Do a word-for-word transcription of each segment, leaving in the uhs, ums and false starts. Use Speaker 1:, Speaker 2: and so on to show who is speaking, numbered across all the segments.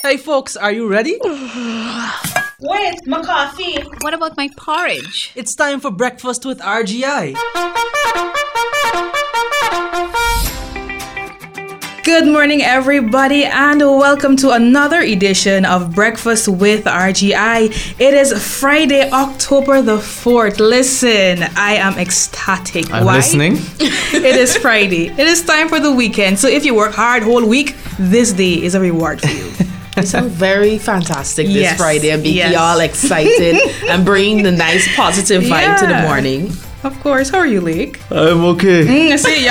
Speaker 1: Hey folks, are you ready?
Speaker 2: Wait, my coffee.
Speaker 3: What about my porridge?
Speaker 1: It's time for breakfast with R G I.
Speaker 4: Good morning, everybody, and welcome to another edition of Breakfast with R G I. It is Friday, October the fourth. Listen, I am ecstatic.
Speaker 5: I'm
Speaker 4: Why?
Speaker 5: listening.
Speaker 4: It is Friday. It is time for the weekend. So if you work hard whole week, this day is a reward for you.
Speaker 2: You sound very fantastic this
Speaker 4: Yes,
Speaker 2: Friday and making
Speaker 4: yes.
Speaker 2: y'all excited and bringing the nice positive vibe to the
Speaker 4: Yeah.
Speaker 2: morning.
Speaker 4: Of course. How are you, Lake?
Speaker 5: I'm okay.
Speaker 4: Mm, I see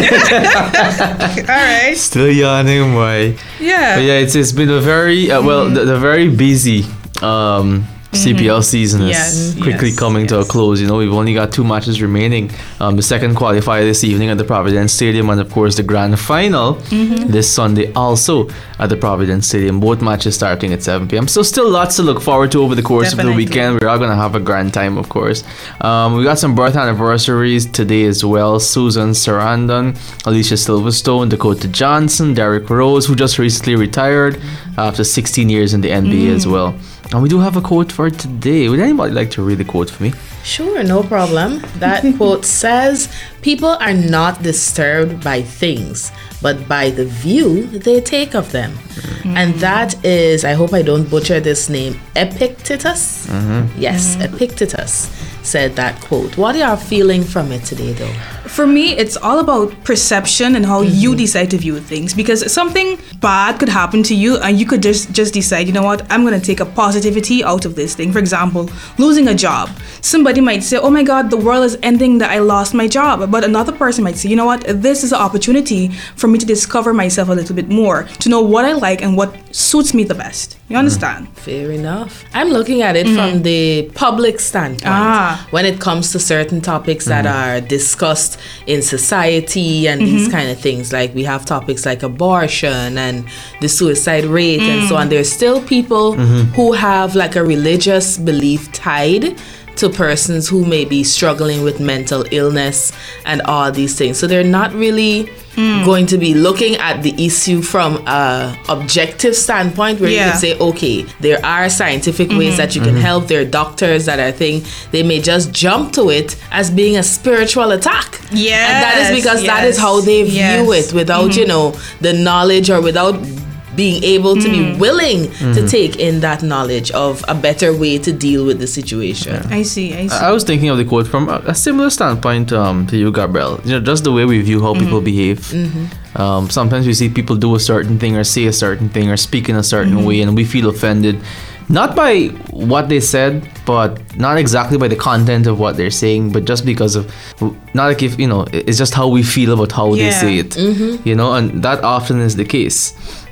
Speaker 4: you. All right.
Speaker 5: Still yawning, why?
Speaker 4: Yeah.
Speaker 5: But yeah, it's it's been a very uh, well, the, the very busy um, C P L season is
Speaker 4: Yes,
Speaker 5: quickly
Speaker 4: yes,
Speaker 5: coming to a
Speaker 4: yes.
Speaker 5: close. You know, we've only got two matches remaining. Um, the second qualifier this evening at the Providence Stadium, and of course the grand final this Sunday also at the Providence Stadium. Both matches starting at seven p.m. So still lots to look forward to over the course of
Speaker 4: Definitely.
Speaker 5: the weekend. We're all gonna have a grand time, of course. Um, we got some birth anniversaries today as well. Susan Sarandon, Alicia Silverstone, Dakota Johnson, Derrick Rose, who just recently retired after sixteen years in the N B A as well. And we do have a quote for today. Would anybody like to read the quote for me?
Speaker 2: Sure, no problem. That quote says, "People are not disturbed by things, but by the view they take of them." And that is, I hope I don't butcher this name, Epictetus? Yes, Epictetus said that quote. What are you feeling from it today, though?
Speaker 4: For me, it's all about perception and how you decide to view things, because something bad could happen to you and you could just just decide, you know what, I'm going to take a positivity out of this thing. For example, losing a job. Somebody might say, oh my God, the world is ending, that I lost my job. But another person might say, you know what, this is an opportunity for me to discover myself a little bit more, to know what I like and what suits me the best. You understand?
Speaker 2: Fair enough. I'm looking at it from the public standpoint.
Speaker 4: Ah.
Speaker 2: When it comes to certain topics that are discussed in society and these kind of things, like we have topics like abortion and the suicide rate and so on, there's still people who have like a religious belief tied to persons who may be struggling with mental illness and all these things. So they're not really going to be looking at the issue from a objective standpoint where you
Speaker 4: Yeah.
Speaker 2: can say, okay, there are scientific ways that you can help. There are doctors that are thing. They may just jump to it as being a spiritual attack.
Speaker 4: Yes,
Speaker 2: And that is because that is
Speaker 4: yes,
Speaker 2: how they view
Speaker 4: yes.
Speaker 2: it without, you know, the knowledge or without being able to be willing to take in that knowledge of a better way to deal with the situation.
Speaker 4: I see, I see.
Speaker 5: I was thinking of the quote from a, a similar standpoint um, to you, Gabrielle. You know, just the way we view how people behave. Um, sometimes we see people do a certain thing or say a certain thing or speak in a certain way, and we feel offended. Not by what they said, but not exactly by the content of what they're saying, but just because of, not like if, you know, it's just how we feel about how they
Speaker 4: Yeah.
Speaker 5: say it. You know, and that often is the case.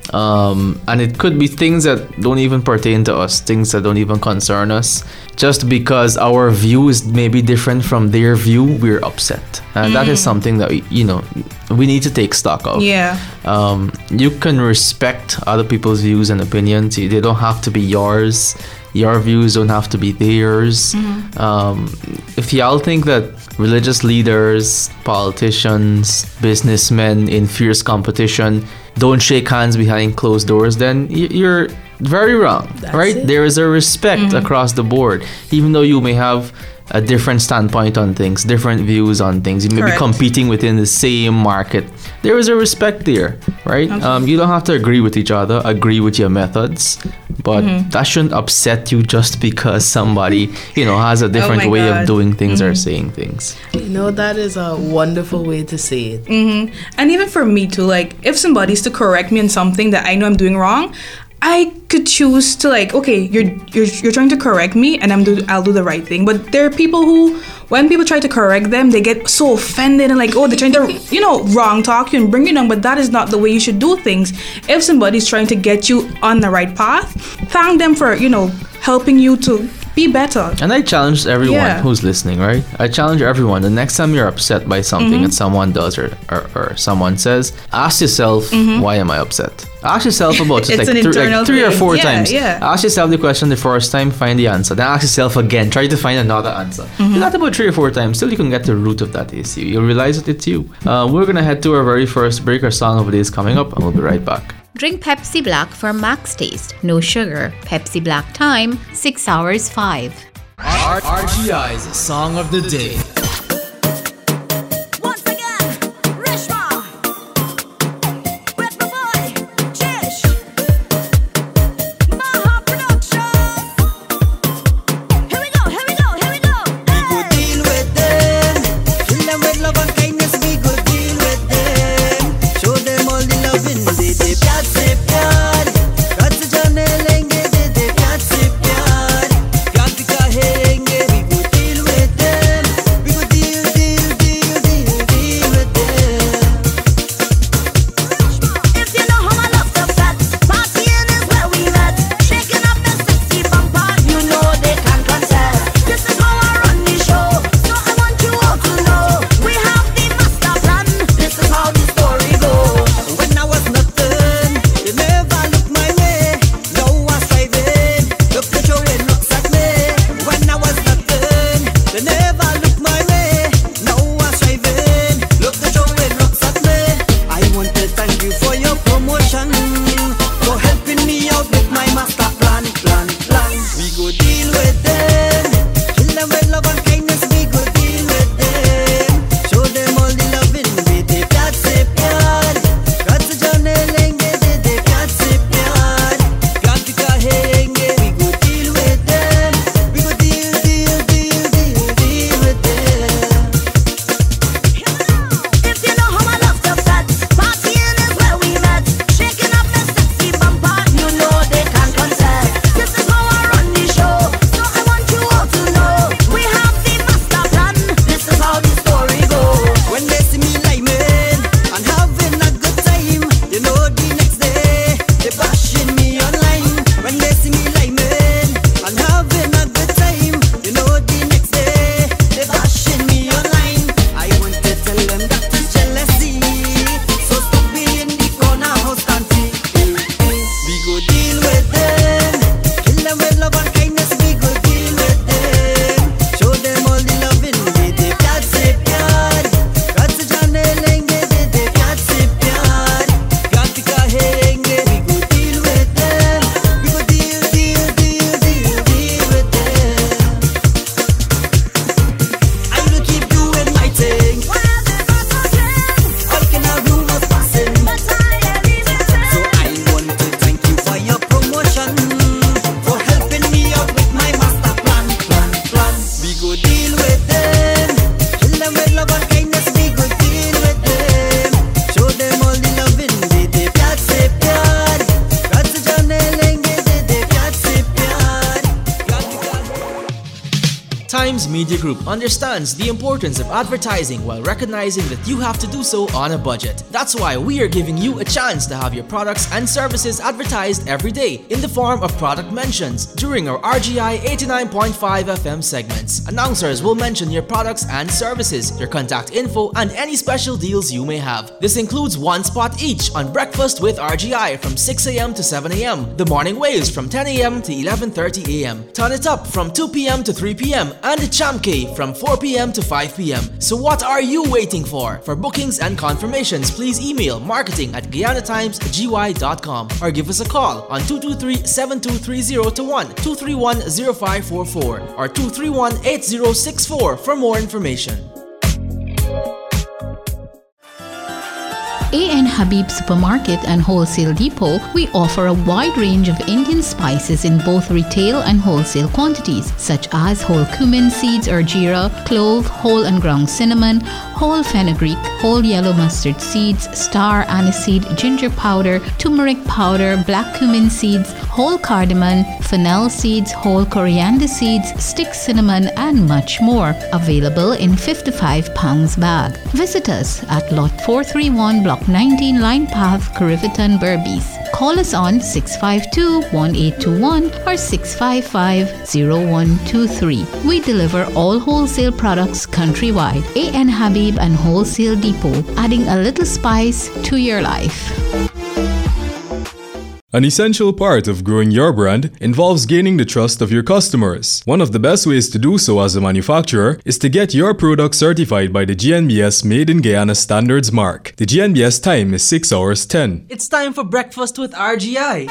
Speaker 5: Um, and it could be things that don't even pertain to us, things that don't even concern us. Just because our view is maybe different from their view, we're upset. And that is something that, we, you know, we need to take stock of.
Speaker 4: Yeah.
Speaker 5: Um, you can respect other people's views and opinions. They don't have to be yours. Your views don't have to be theirs. Um, if y'all think that religious leaders, politicians, businessmen in fierce competition don't shake hands behind closed doors, then y- you're very wrong,
Speaker 2: That's
Speaker 5: right?
Speaker 2: it.
Speaker 5: There is a respect across the board, even though you may have a different standpoint on things, different views on things. You may
Speaker 4: Correct.
Speaker 5: be competing within the same market. There is a respect there, right? Um, you don't have to agree with each other, agree with your methods, but that shouldn't upset you just because somebody, you know, has a different
Speaker 4: my
Speaker 5: way
Speaker 4: God.
Speaker 5: of doing things or saying things.
Speaker 2: You know, that is a wonderful way to say it.
Speaker 4: And even for me too, like if somebody's to correct me on something that I know I'm doing wrong, I could choose to like, okay, you're you're you're trying to correct me, and I'm do I'll do the right thing. But there are people who, when people try to correct them, they get so offended and like, oh, they're trying to, you know, wrong talk you and bring you down. But that is not the way you should do things. If somebody's trying to get you on the right path, thank them for, you know, helping you to be better.
Speaker 5: And I challenge everyone
Speaker 4: Yeah.
Speaker 5: who's listening, right? I challenge everyone. The next time you're upset by something that someone does or, or, or someone says, ask yourself, why am I upset? Ask yourself about it
Speaker 4: It's
Speaker 5: like,
Speaker 4: an
Speaker 5: thr-
Speaker 4: internal
Speaker 5: like three or
Speaker 4: thing.
Speaker 5: four
Speaker 4: Yeah,
Speaker 5: times.
Speaker 4: yeah.
Speaker 5: Ask yourself the question the first time, find the answer. Then ask yourself again, try to find another answer. Not about three or four times, still you can get to the root of that issue. You'll realize that it's you. Uh, we're going to head to our very first break. Our song of the day is coming up, and we'll be right back.
Speaker 3: Drink Pepsi Black for max taste. No sugar. Pepsi Black time, six hours five.
Speaker 1: R- RGI's Song of the Day. Times Media Group understands the importance of advertising while recognizing that you have to do so on a budget. That's why we are giving you a chance to have your products and services advertised every day in the form of product mentions during our R G I eighty-nine point five F M segments. Announcers will mention your products and services, your contact info, and any special deals you may have. This includes one spot each on Breakfast with R G I from six a.m. to seven a.m., The Morning Waves from ten a.m. to eleven thirty a.m., Turn It Up from two p.m. to three p.m., and Chamke from four p.m. to five p.m. So what are you waiting for? For bookings and confirmations, please email marketing at guyana times g y dot com or give us a call on two two three, seven two three zero to one, two three one, zero five four four or two three one, eight zero six four for more information.
Speaker 3: A N Habib Supermarket and Wholesale Depot, we offer a wide range of Indian spices in both retail and wholesale quantities, such as whole cumin seeds or jeera, clove, whole and ground cinnamon, whole fenugreek, whole yellow mustard seeds, star aniseed, ginger powder, turmeric powder, black cumin seeds, whole cardamom, fennel seeds, whole coriander seeds, stick cinnamon, and much more. Available in fifty-five pounds bag. Visit us at Lot four thirty-one, Block nineteen, Line Path, Kirivitan, Berbice. Call us on six five two, one eight two one or six five five, zero one two three. We deliver all wholesale products countrywide. A N Habib and Wholesale Depot, adding a little spice to your life.
Speaker 6: An essential part of growing your brand involves gaining the trust of your customers. One of the best ways to do so as a manufacturer is to get your product certified by the G N B S Made in Guyana Standards mark. The G N B S time is six hours ten.
Speaker 1: It's time for breakfast with R G I.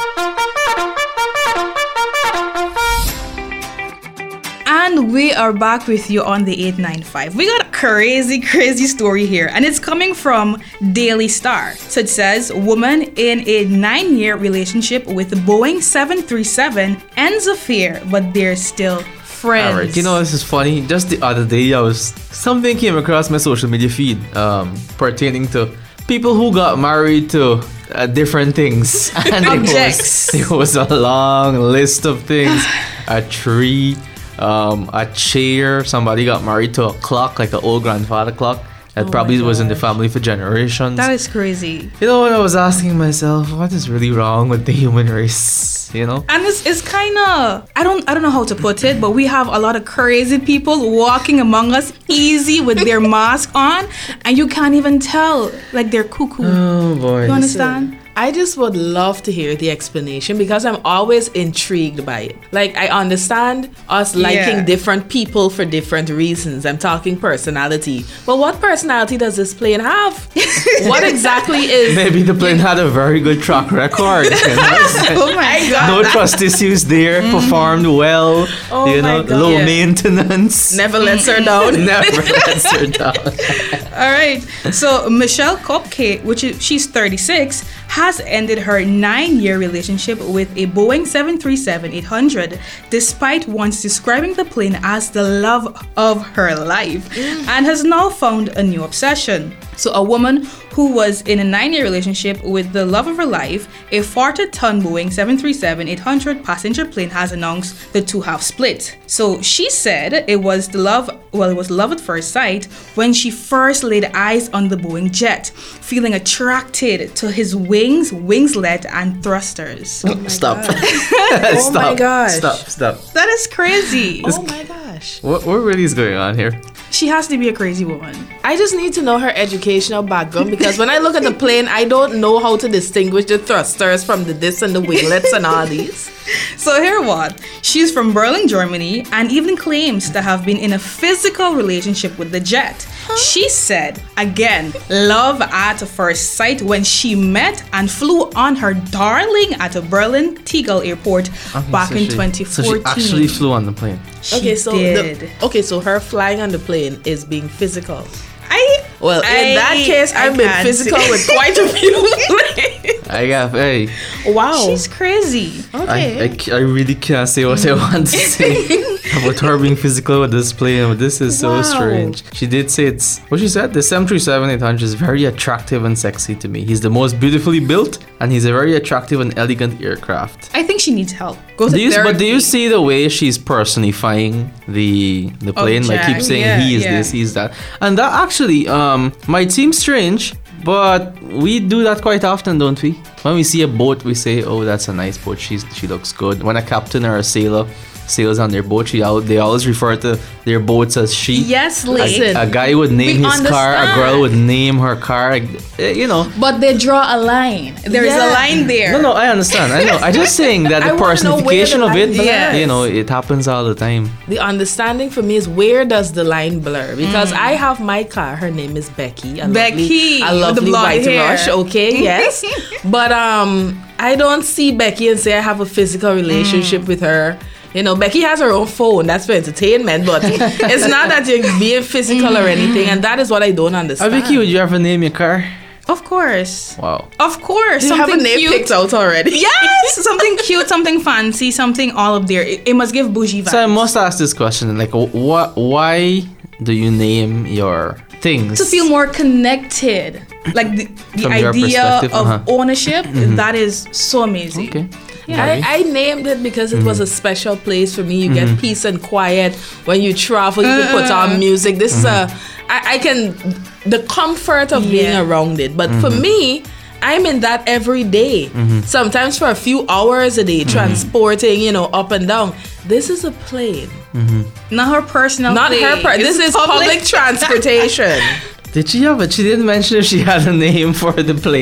Speaker 4: And we are back with you on the eight ninety-five. We got a crazy, crazy story here, and it's coming from Daily Star. So it says, woman in a nine-year relationship with Boeing seven thirty-seven ends affair, but they're still friends.
Speaker 5: All right, you know, this is funny. Just the other day, I was something came across my social media feed um, pertaining to people who got married to uh, different things. And
Speaker 4: Objects.
Speaker 5: It was, it was a long list of things. A tree. Um, a chair. Somebody got married to a clock, like an old grandfather clock that
Speaker 2: Oh
Speaker 5: probably
Speaker 2: my
Speaker 5: was in the
Speaker 2: gosh.
Speaker 5: family for generations.
Speaker 4: That is crazy.
Speaker 5: You know what, I was asking myself, what is really wrong with the human race? You know?
Speaker 4: And it's, it's kind of, I don't I don't know how to put it, but we have a lot of crazy people walking among us easy with their mask on, and you can't even tell, like they're cuckoo.
Speaker 5: Oh boy.
Speaker 4: You understand?
Speaker 2: I just would love to hear the explanation because I'm always intrigued by it. Like, I understand us liking
Speaker 4: Yeah.
Speaker 2: different people for different reasons. I'm talking personality. But what personality does this plane have? What exactly is...
Speaker 5: Maybe the plane had a very good track record. You know?
Speaker 4: Oh my god.
Speaker 5: No trust issues there, performed well,
Speaker 2: Oh
Speaker 5: you
Speaker 2: my
Speaker 5: know,
Speaker 2: God.
Speaker 5: low
Speaker 2: Yeah.
Speaker 5: maintenance.
Speaker 2: Never lets her down.
Speaker 5: Never lets her down.
Speaker 4: All right. So Michelle Kopke, which is she's thirty-six, has ended her nine-year relationship with a Boeing seven thirty-seven eight hundred, despite once describing the plane as the love of her life, and has now found a new obsession. So a woman who was in a nine-year relationship with the love of her life, a forty-ton Boeing seven thirty-seven eight hundred passenger plane, has announced the two have split. So she said it was the love, well, it was love at first sight when she first laid eyes on the Boeing jet, feeling attracted to his wings, wingslet, and thrusters.
Speaker 5: Stop.
Speaker 2: Oh
Speaker 5: Stop.
Speaker 2: my gosh.
Speaker 5: Stop, stop.
Speaker 4: That is crazy.
Speaker 2: Oh my gosh.
Speaker 5: What, what really is going on here?
Speaker 4: She has to be a crazy woman.
Speaker 2: I just need to know her educational background because when I look at the plane, I don't know how to distinguish the thrusters from the this and the winglets and all these.
Speaker 4: So here what? She's from Berlin, Germany, and even claims to have been in a physical relationship with the jet. She said, again, love at first sight when she met and flew on her darling at a Berlin Tegel airport back
Speaker 5: So
Speaker 4: in
Speaker 5: she-
Speaker 4: twenty
Speaker 5: So
Speaker 4: fourteen.
Speaker 5: she actually flew on the plane.
Speaker 4: She
Speaker 2: okay, so
Speaker 4: did.
Speaker 2: The, okay, so her flying on the plane is being physical.
Speaker 4: I
Speaker 2: Well, in
Speaker 4: I-
Speaker 2: that case,
Speaker 4: I
Speaker 2: I've been
Speaker 4: can't
Speaker 2: physical
Speaker 4: say.
Speaker 2: with quite a few.
Speaker 5: I got, hey,
Speaker 2: Wow.
Speaker 4: She's crazy.
Speaker 2: okay.
Speaker 5: I, I, ca- I really can't say what I want to say about her being physical with this plane, but this is so
Speaker 2: Wow.
Speaker 5: strange. She did say it's, what she said, the seven thirty-seven eight hundred is very attractive and sexy to me. He's the most beautifully built, and he's a very attractive and elegant aircraft.
Speaker 4: I think she needs help. Go to
Speaker 5: Do you,
Speaker 4: therapy.
Speaker 5: but do you see the way she's personifying the the plane? Like
Speaker 4: Jack,
Speaker 5: keep saying
Speaker 4: yeah,
Speaker 5: he is
Speaker 4: yeah.
Speaker 5: this, he's that, and that actually um might seem strange, but we do that quite often, don't we? When we see a boat, we say, "Oh, that's a nice boat. She's she looks good." When a captain or a sailor sails on their boat, she al- they always refer to their boats as she.
Speaker 4: Yes,
Speaker 5: A,
Speaker 4: listen.
Speaker 5: a guy would name
Speaker 4: We
Speaker 5: his car. A
Speaker 4: understand.
Speaker 5: girl would name her car. eh, You know.
Speaker 4: But they draw a line. There is
Speaker 2: Yeah.
Speaker 4: a line there.
Speaker 5: No, no, I understand. I know. I'm just saying that
Speaker 2: I
Speaker 5: the
Speaker 2: wanna know where the
Speaker 5: personification of
Speaker 2: line
Speaker 5: it,
Speaker 4: blurs.
Speaker 5: you know, it happens all the time.
Speaker 2: The understanding for me is where does the line blur? Because I have my car. Her name is Becky. A
Speaker 4: Becky,
Speaker 2: lovely, a
Speaker 4: with the
Speaker 2: lovely
Speaker 4: blonde
Speaker 2: white
Speaker 4: hair.
Speaker 2: rush. Okay, yes. But um, I don't see Becky and say I have a physical relationship with her. You know, Becky has her own phone. That's for entertainment, but it's not that you're being physical or anything. And that is what I don't
Speaker 5: Uh,
Speaker 2: understand.
Speaker 5: Vicky, would you ever name your car?
Speaker 4: Of course.
Speaker 5: Wow.
Speaker 4: Of course.
Speaker 2: Do you have a
Speaker 4: something
Speaker 2: name
Speaker 4: cute.
Speaker 2: picked out already?
Speaker 4: Yes, something cute, something fancy, something all up there. It, it must give bougie vibes.
Speaker 5: So I must ask this question: like, what? Why do you name your things?
Speaker 4: to feel more connected. Like the, the
Speaker 5: From your
Speaker 4: idea
Speaker 5: perspective,
Speaker 4: of
Speaker 5: uh-huh.
Speaker 4: ownership, that is so amazing.
Speaker 5: Okay.
Speaker 2: I, I named it because it was a special place for me. You get peace and quiet when you travel. You can put on music. This is a, I, I can, the comfort of being
Speaker 4: Yeah.
Speaker 2: around it. But for me, I'm in that every day. Sometimes for a few hours a day, transporting, you know, up and down. This is a plane,
Speaker 4: Not her personal.
Speaker 2: not
Speaker 4: plane.
Speaker 2: her. Per- this
Speaker 4: It's
Speaker 2: is public transportation.
Speaker 5: Did she have it? She didn't mention if she had a name for the plane.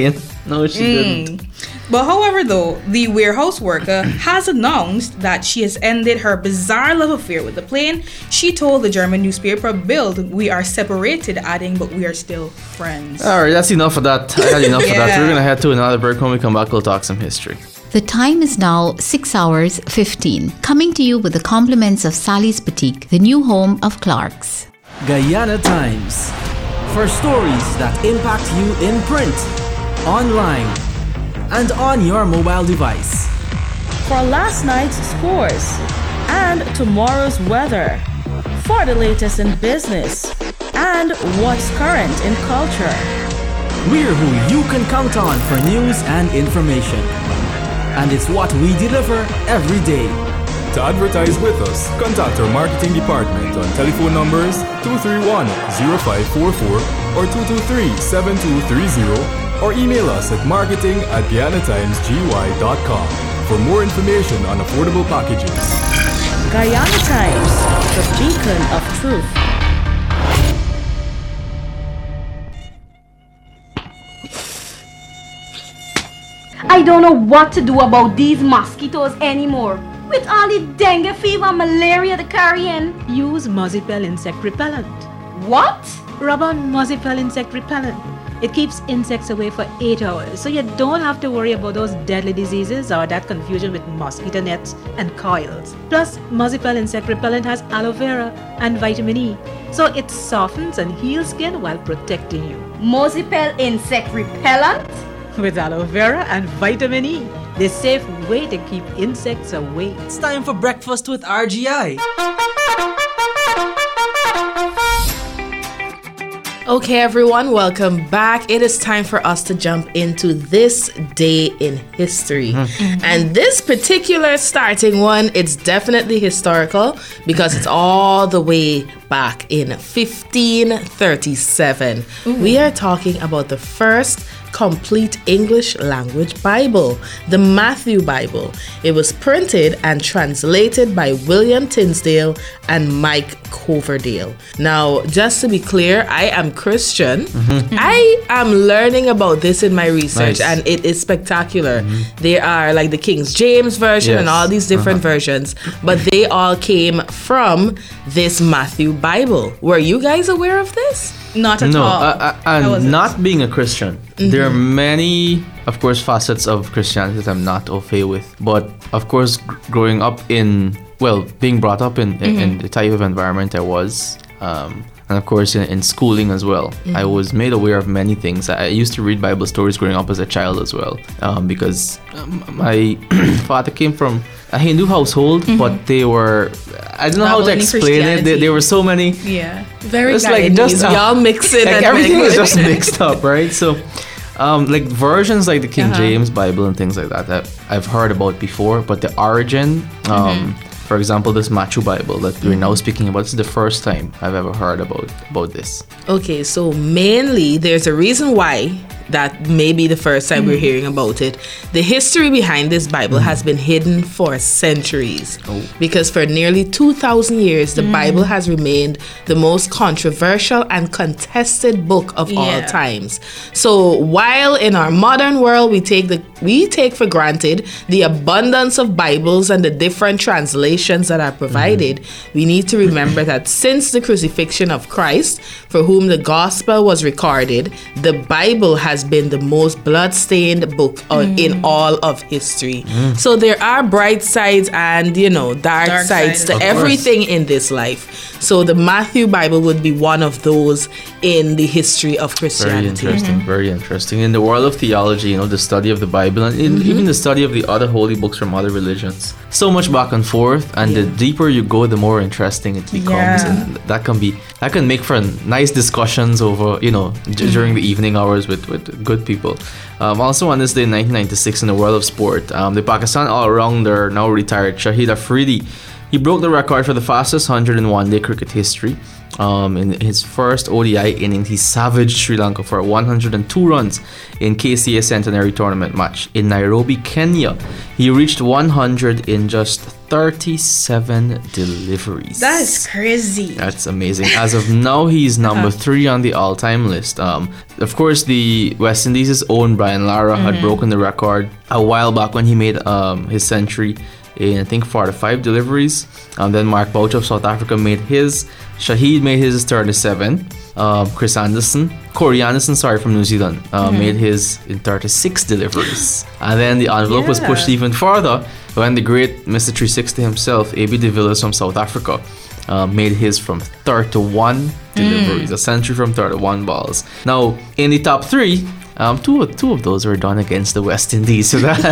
Speaker 5: No, she didn't.
Speaker 4: But however, though, the warehouse worker has announced that she has ended her bizarre love affair with the plane. She told the German newspaper Bild, "We are separated," adding, "but we are still friends."
Speaker 5: All right, that's enough of that. I had enough of that.
Speaker 4: Yeah.
Speaker 5: We're going to head to another break. When we come back, we'll talk some history.
Speaker 3: The time is now six hours fifteen. Coming to you with the compliments of Sally's Boutique, the new home of Clark's.
Speaker 1: Guyana Times. For stories that impact you in print, online, and on your mobile device.
Speaker 7: For last night's scores and tomorrow's weather. For the latest in business and what's current in culture.
Speaker 1: We're who you can count on for news and information. And it's what we deliver every day.
Speaker 6: To advertise with us, contact our marketing department on telephone numbers two three one, zero five four four or two two three, seven two three zero or email us at marketing at guyana times g y dot com for more information on affordable packages.
Speaker 7: Guyana Times, the beacon of truth.
Speaker 8: I don't know what to do about these mosquitoes anymore. With all the dengue fever and malaria they're carrying.
Speaker 9: Use Mozipel insect repellent.
Speaker 8: What?
Speaker 9: Rub on Mozipel insect repellent. It keeps insects away for eight hours, so you don't have to worry about those deadly diseases or that confusion with mosquito nets and coils. Plus, Mozipel insect repellent has aloe vera and vitamin E, so it softens and heals skin while protecting you.
Speaker 8: Mozipel insect repellent?
Speaker 9: With aloe vera and vitamin E, the safe way to keep insects away.
Speaker 1: It's time for breakfast with R G I.
Speaker 2: Okay, everyone, welcome back. It is time for us to jump into this day in history. Mm-hmm. And this particular starting one, it's definitely historical because it's all the way back in fifteen thirty-seven. Ooh. We are talking about the first complete English language Bible, the Matthew Bible. It was printed and translated by William Tinsdale and Mike Coverdale. Now, just to be clear, I am Christian. Mm-hmm. I am learning about this in my research, nice. And it is spectacular. Mm-hmm. There are like the King James Version yes. and all these different uh-huh. versions, but they all came from this Matthew Bible. Were you guys aware of this?
Speaker 4: Not at
Speaker 5: no,
Speaker 4: all.
Speaker 5: No, uh, uh, and not being a Christian. Mm-hmm. There are many, of course, facets of Christianity that I'm not au fait with. But, of course, g- growing up in, well, being brought up in, mm-hmm. in the type of environment I was, um, and, of course, in, in schooling as well, mm-hmm. I was made aware of many things. I used to read Bible stories growing up as a child as well, um, because um, my father came from a Hindu household, mm-hmm. but they were, I don't know how to explain it. There, there were so many.
Speaker 4: Yeah.
Speaker 2: Very it's like just uh, y'all mix it.
Speaker 5: Like
Speaker 2: and
Speaker 5: everything is just mixed up, right? So, um, like versions like the King uh-huh. James Bible and things like that that I've heard about before, but the origin, um, mm-hmm. for example, this Matthew Bible that we're mm-hmm. now speaking about, this is the first time I've ever heard about about this.
Speaker 2: Okay, so mainly there's a reason why that may be the first time mm-hmm. we're hearing about it. The history behind this Bible mm-hmm. has been hidden for centuries. Oh. Because for nearly two thousand years, the mm. Bible has remained the most controversial and contested book of yeah. all times. So while in our modern world, we take the we take for granted the abundance of Bibles and the different translations that are provided, mm-hmm. we need to remember that since the crucifixion of Christ, for whom the gospel was recorded, the Bible has has been the most blood-stained book mm. in all of history. Mm. So there are bright sides and, you know, dark, dark sides side, to everything course. In this life. So the Matthew Bible would be one of those in the history of Christianity.
Speaker 5: Very interesting, mm-hmm. very interesting. In the world of theology, you know, the study of the Bible and in,
Speaker 2: mm-hmm.
Speaker 5: even the study of the other holy books from other religions. So much back and forth, and yeah. the deeper you go, the more interesting it becomes.
Speaker 2: Yeah.
Speaker 5: And that can be that can make for nice discussions over, you know, mm-hmm. d- during the evening hours with, with good people. Um, also on this day in nineteen ninety-six in the world of sport, um, the Pakistan all-rounder, now retired Shahid Afridi, he broke the record for the fastest one hundred in one-day cricket history. Um, in his first O D I inning, he savaged Sri Lanka for one hundred two runs in K C A Centenary Tournament match in Nairobi, Kenya. He reached one hundred in just thirty-seven deliveries.
Speaker 4: That is crazy.
Speaker 5: That's amazing. As of now, he's number uh-huh. three on the all-time list. Um, of course, the West Indies' own Brian Lara mm-hmm. had broken the record a while back when he made um, his century in, I think, forty-five deliveries. Um, then Mark Boucher of South Africa made his. Shahid made his thirty-seven. Um, Chris Anderson, Corey Anderson, sorry, from New Zealand, uh, mm-hmm. made his in thirty-six deliveries. And then the envelope yeah. was pushed even further when the great Mister three sixty himself, A B de Villiers from South Africa, uh, made his from thirty-one deliveries, mm. a century from thirty-one balls. Now, in the top three, Um, two, of, two of those were done against the West Indies, so that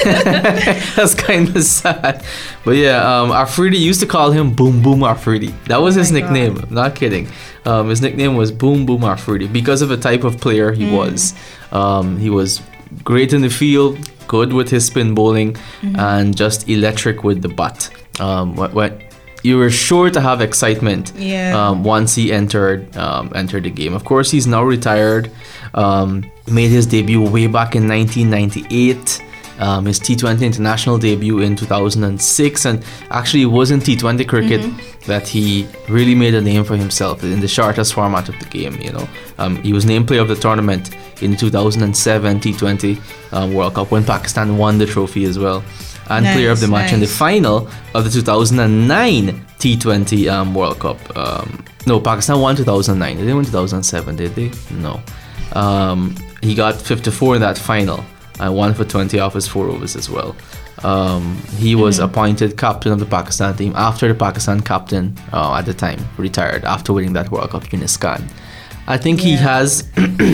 Speaker 5: that's kind of sad. But yeah, um, Afridi used to call him Boom Boom Afridi. That was oh his nickname. God. I'm not kidding. Um, his nickname was Boom Boom Afridi because of the type of player he mm. was. Um, he was great in the field, good with his spin bowling, mm-hmm. and just electric with the bat. Um, what what. You were sure to have excitement
Speaker 4: yeah.
Speaker 5: um, once he entered um, entered the game. Of course, he's now retired. Um, made his debut way back in nineteen ninety-eight. Um, his T twenty international debut in two thousand six, and actually it was in T twenty cricket mm-hmm. that he really made a name for himself in the shortest format of the game. You know, um, he was named player of the tournament in the two thousand seven T twenty um, World Cup when Pakistan won the trophy as well. And nice, player of the match nice. in the final of the two thousand nine T twenty um, World Cup. Um, no, Pakistan won two thousand nine. They didn't win two thousand seven, did they? No. Um, he got fifty-four in that final and won for twenty off his four overs as well. Um, he was mm-hmm. appointed captain of the Pakistan team after the Pakistan captain uh, at the time retired after winning that World Cup, Yunus Khan. I think yeah. he has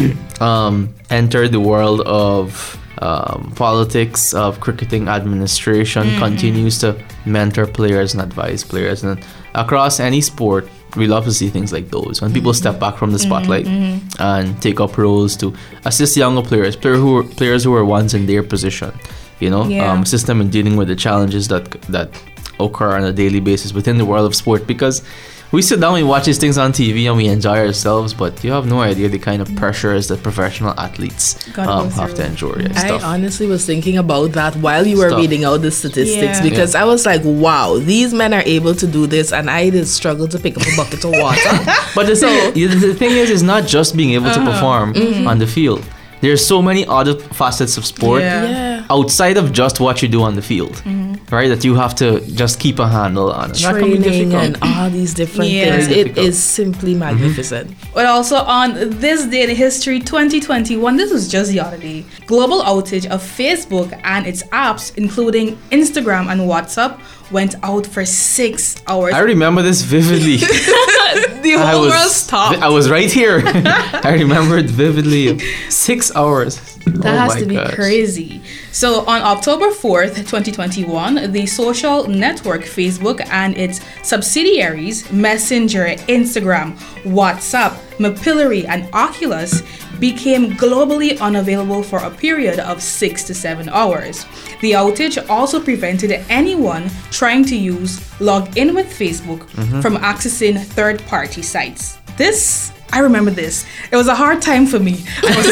Speaker 5: um, entered the world of Um, politics, of cricketing administration, mm-hmm. continues to mentor players and advise players. And across any sport, we love to see things like those when people mm-hmm. step back from the spotlight mm-hmm. and take up roles to assist younger players, player who were, players who were once in their position. You know,
Speaker 4: yeah.
Speaker 5: um, assist them in dealing with the challenges that that occur on a daily basis within the world of sport, because we sit down and watch these things on T V and we enjoy ourselves, but you have no idea the kind of pressures that professional athletes um, have to endure. Yeah,
Speaker 2: I
Speaker 5: stuff.
Speaker 2: honestly was thinking about that while you were
Speaker 5: stuff.
Speaker 2: reading out the statistics
Speaker 4: yeah.
Speaker 2: because
Speaker 5: yeah.
Speaker 2: I was like, wow, these men are able to do this, and I did struggle to pick up a bucket of water.
Speaker 5: But the, so, thing, the thing is, it's not just being able uh-huh. to perform mm-hmm. on the field. There's so many other facets of sport
Speaker 2: yeah. Yeah.
Speaker 5: outside of just what you do on the field, mm-hmm. right? That you have to just keep a handle on.
Speaker 2: Training and all these different
Speaker 4: yeah.
Speaker 2: things. It is simply magnificent.
Speaker 4: Mm-hmm. But also on this day in history, twenty twenty-one, this was just the other day, global outage of Facebook and its apps, including Instagram and WhatsApp, went out for six hours.
Speaker 5: I remember this vividly.
Speaker 4: The whole was, world stopped.
Speaker 5: I was right here. I remember it vividly. Six hours.
Speaker 4: That
Speaker 5: oh
Speaker 4: has
Speaker 5: my
Speaker 4: to be
Speaker 5: gosh.
Speaker 4: crazy. So on October fourth, twenty twenty-one, the social network Facebook and its subsidiaries, Messenger, Instagram, WhatsApp, Mapillary, and Oculus, became globally unavailable for a period of six to seven hours. The outage also prevented anyone trying to use log in with Facebook mm-hmm. from accessing third-party sites. This, I remember this. It was a hard time for me. I was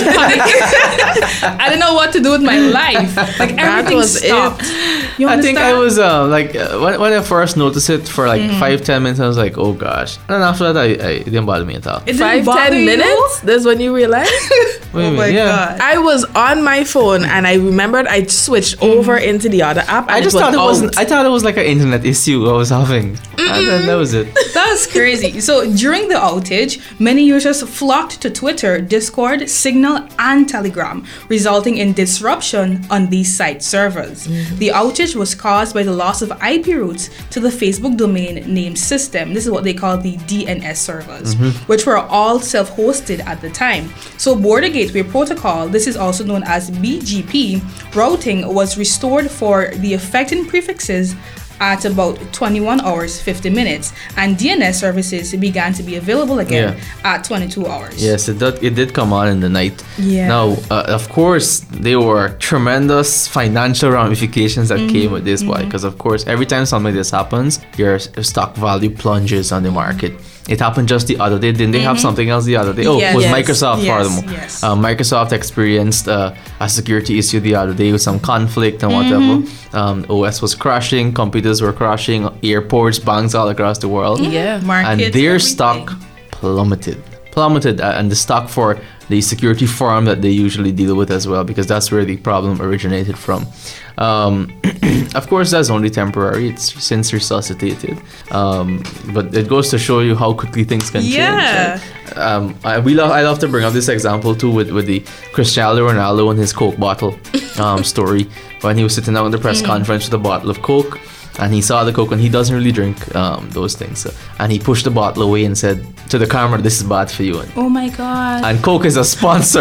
Speaker 4: I didn't know what to do with my life. Like everything stopped. You
Speaker 5: I think I was uh, like uh, when, when I first noticed it for like mm. five ten minutes, I was like, oh gosh. And then after that, I, I it didn't bother me at all.
Speaker 4: It
Speaker 2: five ten
Speaker 4: you?
Speaker 2: minutes. That's when you realized.
Speaker 4: Oh my yeah. god!
Speaker 2: I was on my phone and I remembered I switched mm. over into the other app.
Speaker 5: I just
Speaker 2: it
Speaker 5: thought it
Speaker 2: out.
Speaker 5: wasn't. I thought it was like an internet issue I was having, Mm-mm. and then that was it.
Speaker 4: That's crazy. So during the outage, many users flocked to Twitter, Discord, Signal, and Telegram, resulting in disruption on these site servers. Mm-hmm. The outage was caused by the loss of I P routes to the Facebook domain name system. This is what they call the D N S servers, mm-hmm. which were all self-hosted at the time. So Border Gateway Protocol, this is also known as B G P, routing was restored for the affected prefixes at about twenty-one hours fifty minutes, and D N S services began to be available again yeah. at twenty-two hours.
Speaker 5: Yes, it did, it did come on in the night.
Speaker 4: Yeah.
Speaker 5: Now, uh, of course, there were tremendous financial ramifications that mm-hmm. came with this, mm-hmm. why? Because of course, every time something like this happens, your stock value plunges on the market. It happened just the other day. Didn't they have something else the other day? Oh,
Speaker 4: Yes.
Speaker 5: it was
Speaker 4: Yes.
Speaker 5: Microsoft
Speaker 4: Yes.
Speaker 5: furthermore.
Speaker 4: Yes.
Speaker 5: Uh, Microsoft experienced uh, a security issue the other day with some conflict and whatever. Um, O S was crashing, computers were crashing, airports, banks all across the world.
Speaker 2: Yeah.
Speaker 4: Markets,
Speaker 5: And their
Speaker 4: everything.
Speaker 5: stock plummeted. Plummeted. uh, And the stock for the security firm that they usually deal with as well, because that's where the problem originated from. Um, of course, that's only temporary. It's since resuscitated. Um, but it goes to show you how quickly things can
Speaker 4: Yeah.
Speaker 5: change. Right? Um, I, we love, I love to bring up this example too with, with the Cristiano Ronaldo and his Coke bottle um, story. When he was sitting down at the press conference with a bottle of Coke, and he saw the Coke, and he doesn't really drink um, those things. So, and he pushed the bottle away and said to the camera, "This is bad for you." And,
Speaker 4: Oh my god.
Speaker 5: and Coke is a sponsor.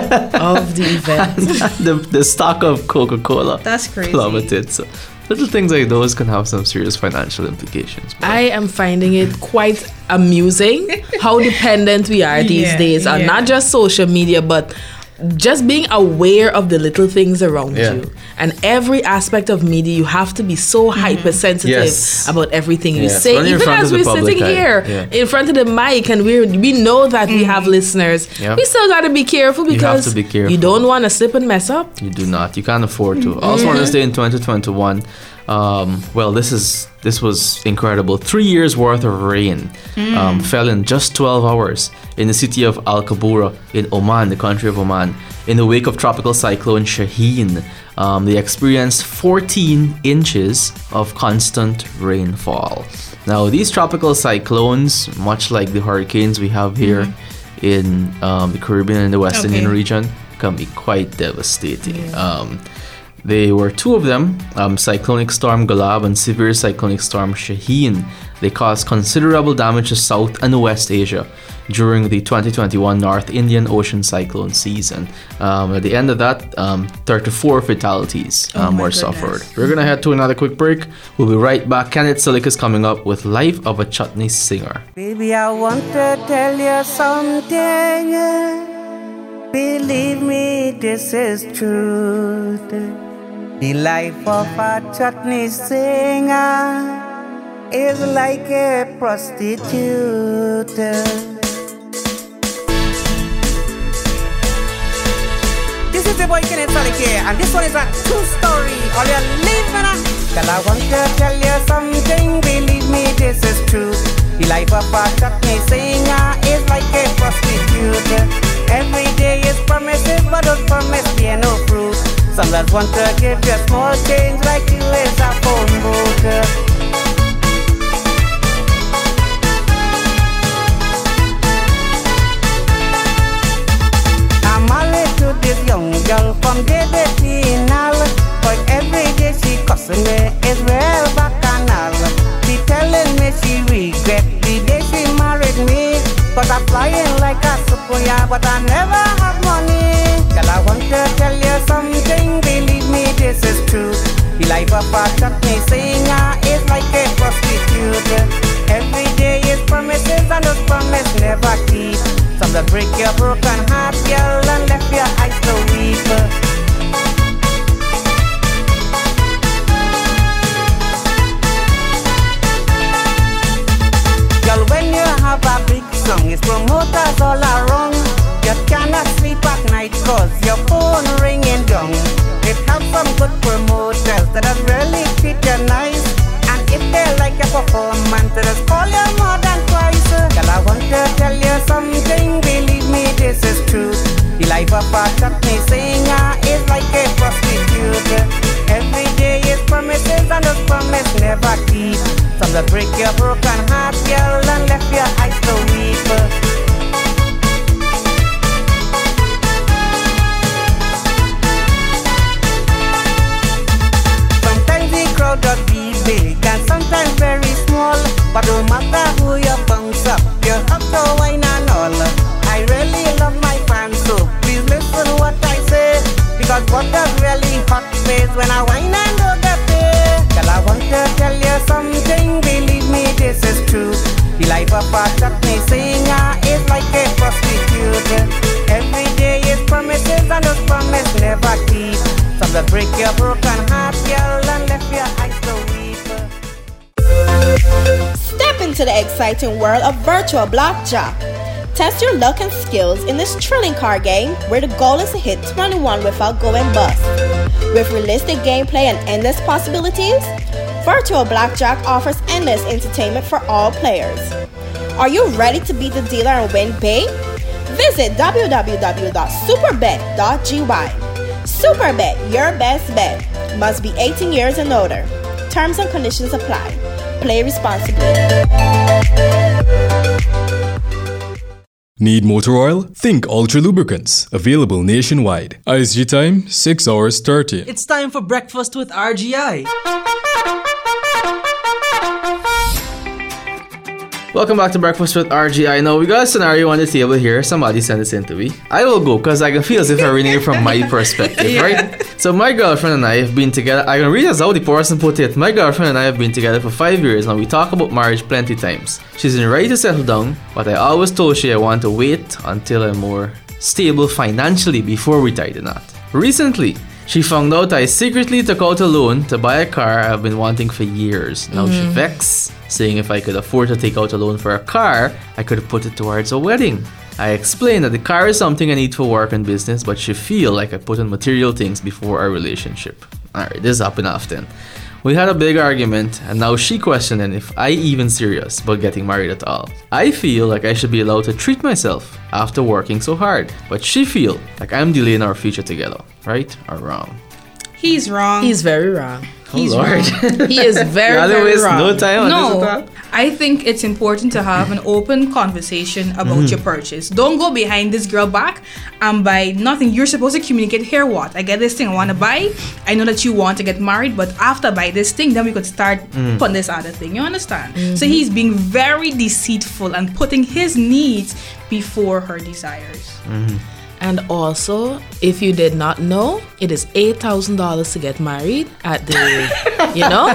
Speaker 2: Of the event.
Speaker 5: the, the stock of Coca-Cola
Speaker 4: That's crazy.
Speaker 5: plummeted. So little things like those can have some serious financial implications. But
Speaker 2: I am finding it quite amusing how dependent we are these
Speaker 4: Yeah,
Speaker 2: days on
Speaker 4: yeah.
Speaker 2: not just social media, but just being aware of the little things around
Speaker 5: Yeah.
Speaker 2: you. And every aspect of media, you have to be so hypersensitive
Speaker 5: Yes.
Speaker 2: about everything you
Speaker 5: Yes,
Speaker 2: say.
Speaker 5: when you're in
Speaker 2: Even
Speaker 5: front
Speaker 2: as
Speaker 5: of the
Speaker 2: we're
Speaker 5: public
Speaker 2: sitting
Speaker 5: eye.
Speaker 2: here
Speaker 5: Yeah.
Speaker 2: in front of the mic and we we know that we have listeners,
Speaker 5: Yeah.
Speaker 2: we still got to be careful
Speaker 5: have
Speaker 2: because
Speaker 5: to be careful.
Speaker 2: you don't want to slip and mess up.
Speaker 5: You do not. You can't afford to. I also want to stay in twenty twenty-one. Um, well, this is this was incredible. Three years worth of rain um, fell in just twelve hours in the city of Al Kabura in Oman, the country of Oman, in the wake of tropical cyclone Shaheen. Um, they experienced fourteen inches of constant rainfall. Now, these tropical cyclones, much like the hurricanes we have here in um, the Caribbean and the West Indian
Speaker 4: Okay.
Speaker 5: region, can be quite devastating. Um, They were two of them, um, Cyclonic Storm Gulab and Severe Cyclonic Storm Shaheen. They caused considerable damage to South and West Asia during the twenty twenty-one North Indian Ocean cyclone season. Um, at the end of that, um, thirty-four fatalities um,
Speaker 4: my
Speaker 5: were
Speaker 4: goodness.
Speaker 5: suffered. We're going to head to another quick break. We'll be right back. Kenneth Silic is coming up with Life of a Chutney Singer.
Speaker 10: Baby, I want to tell you something. Believe me, this is truth. The life of a chutney singer is like a prostitute. This is the boy Kenneth Salick here, and this one is a true story. All you living on. Girl, I want to tell you something. Believe me, this is true. The life of a chutney singer is like a prostitute. Every day is promises, but those promises bear no fruit. Some just want to give you small change like you is a phone book. I'm married to this young girl from David Penal, but every day she cussing me is real bacchanal. She telling me she regret the day she married me, cause I'm flying like a superya, but I never have money. Girl, I want to tell you something, believe me, this is true. The life of a chutney singer is like a prostitute. Every day is promises and those promises never keep. Some that break your broken heart, girl, and left your eyes to weep. Girl, when you have a big song, it's promoters all around. You cannot sleep at night cause your phone ringing down. It have some good promoters that have really treat you nice. And if they like your performance, they just call you more than twice. Girl, I want to tell you something, believe me, this is true. The life of a chutney singer is like a prostitute. Every day is promises and those promises never keep. Some that break your broken heart, girl, and left your eyes to weep. Sometimes the crowd does be big and sometimes very small, but no matter who you bounce up, you have to whine and all. I really love my fans, so please listen what I say, because what does really hot face when I whine and don't get paid. Girl, I want to tell you something, believe me, this is true. The life of a chutney singer is like a prostitute. Every day is promises and those promises never keep. Some that break your broken heart, girl, and left your eyes to weep.
Speaker 8: Step
Speaker 11: into the exciting world of virtual blackjack. Test your luck and skills in this thrilling card game where the goal is to hit twenty-one without going bust. With realistic gameplay and endless possibilities, Virtual Blackjack offers endless entertainment for all players. Are you ready to beat the dealer and win big? Visit w w w dot superbet dot g y. Superbet, your best bet. Must be eighteen years and older. Terms and conditions apply. Play responsibly.
Speaker 6: Need motor oil? Think Ultra Lubricants. Available nationwide. I S G time, six hours thirty.
Speaker 1: It's time for breakfast with R G I. Welcome back to Breakfast with R G I. Now, we got a scenario on the table here. Somebody sent this in to me. I will go because I can feel as if I'm reading it from my perspective, yeah. right? So, my girlfriend and I have been together. I can read as how the person put it. My girlfriend and I have been together for five years. Now, we talk about marriage plenty times. She's been ready to settle down, but I always told she I want to wait until I'm more stable financially before we tie the knot. Recently, she found out I secretly took out a loan to buy a car I've been wanting for years. Now mm. she vexed, saying if I could afford to take out a loan for a car, I could put it towards a wedding. I explained that the car is something I need for work and business, but she feel like I put on material things before our relationship. Alright, this happened often. We had a big argument, and now she questioning if I even serious about getting married at all. I feel like I should be allowed to treat myself after working so hard, but she feel like I'm delaying our future together. Right or wrong?
Speaker 4: He's wrong.
Speaker 2: He's very wrong.
Speaker 1: Oh,
Speaker 4: He's
Speaker 1: Lord.
Speaker 4: wrong.
Speaker 2: He is very, very wrong.
Speaker 1: No time on
Speaker 4: no,
Speaker 1: this
Speaker 4: I think it's important to have an open conversation about mm. your purchase. Don't go behind this girl back and buy nothing. You're supposed to communicate, here what? I get this thing I want to buy. I know that you want to get married, but after I buy this thing, then we could start mm. putting this other thing. You understand? Mm-hmm. So he's being very deceitful and putting his needs before her desires.
Speaker 1: Mm-hmm.
Speaker 2: And also, if you did not know, it is eight thousand dollars to get married at the, you know,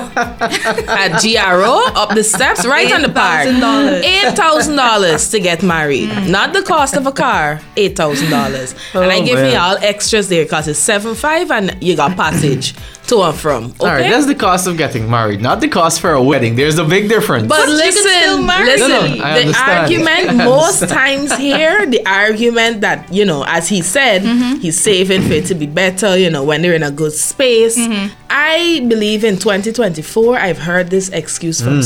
Speaker 2: at G R O, up the steps, right on the park. eight thousand dollars to get married. Mm. Not the cost of a car, eight thousand dollars.
Speaker 1: Oh,
Speaker 2: and I give
Speaker 1: man.
Speaker 2: me all extras there because it's seven five and you got passage to and from. Okay?
Speaker 1: All right, that's the cost of getting married, not the cost for a wedding. There's a big difference.
Speaker 2: But, but listen, listen,
Speaker 1: no, no, I
Speaker 2: the argument most times here, the argument that, you know, as he said, mm-hmm. he's saving for it to be better, you know, when they're in a good space. Mm-hmm. I believe in twenty twenty-four, I've heard this excuse from mm.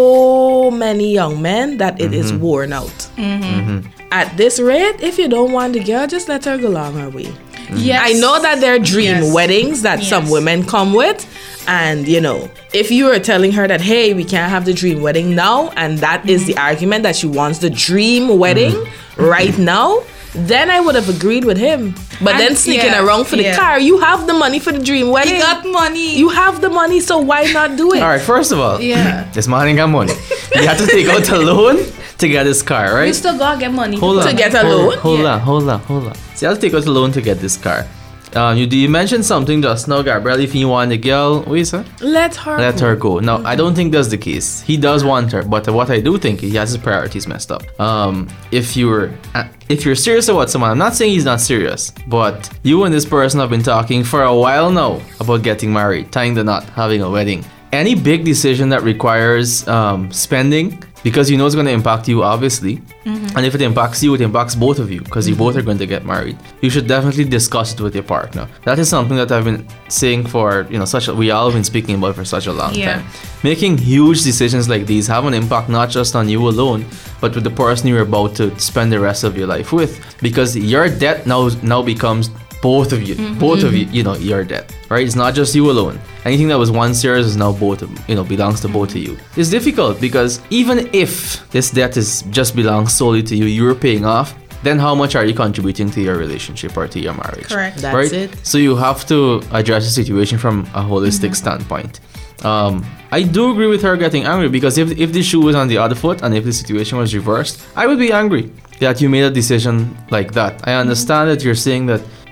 Speaker 2: so many young men that it mm-hmm. is worn out. Mm-hmm. Mm-hmm. At this rate, if you don't want the girl, just let her go along her way.
Speaker 4: Mm-hmm. Yes.
Speaker 2: I know that there are dream
Speaker 4: yes.
Speaker 2: weddings that
Speaker 4: yes.
Speaker 2: some women come with, and you know, if you are telling her that, hey, we can't have the dream wedding now, and that mm-hmm. is the argument that she wants the dream wedding mm-hmm. right now, then I would have agreed with him. But and then sneaking yeah, around for the
Speaker 4: yeah.
Speaker 2: car, you have the money for the dream wedding.
Speaker 4: You got money.
Speaker 2: You have the money, so why not do it?
Speaker 1: All right, first of all,
Speaker 4: yeah.
Speaker 1: this man ain't got money. You have to take out a loan to get this car, right?
Speaker 4: You still gotta get money
Speaker 1: hold
Speaker 2: to
Speaker 1: on.
Speaker 2: get a
Speaker 1: hold,
Speaker 2: loan.
Speaker 1: Hold
Speaker 2: yeah.
Speaker 1: on, hold on, hold on. See, I'll take out a loan to get this car. Um, you, you mentioned something just now, Gabrielle. If you want the girl, what is it?
Speaker 2: Let her
Speaker 1: Let
Speaker 2: go.
Speaker 1: her go. Now, mm-hmm. I don't think that's the case. He does want her, but what I do think, he has his priorities messed up. Um, if you're uh, if you're serious about someone, I'm not saying he's not serious, but you and this person have been talking for a while now about getting married, tying the knot, having a wedding. Any big decision that requires um, spending, because you know it's going to impact you, obviously. Mm-hmm. And if it impacts you, it impacts both of you, because mm-hmm. you both are going to get married. You should definitely discuss it with your partner. That is something that I've been saying for, you know, such a, we all have been speaking about for such a long
Speaker 4: yeah.
Speaker 1: time. Making huge decisions like these have an impact not just on you alone, but with the person you're about to spend the rest of your life with. Because your debt now now becomes both of you, mm-hmm. both of you, you know, your debt, right? It's not just you alone. Anything that was once yours is now both, of, you know, belongs to both of you. It's difficult because even if this debt is just belongs solely to you, you're paying off, then how much are you contributing to your relationship or to your marriage?
Speaker 4: Correct.
Speaker 2: That's
Speaker 1: right?
Speaker 2: it.
Speaker 1: So you have to address the situation from a holistic mm-hmm. standpoint. Um, I do agree with her getting angry because if if the shoe was on the other foot and if the situation was reversed, I would be angry that you made a decision like that. I understand mm-hmm. that you're saying that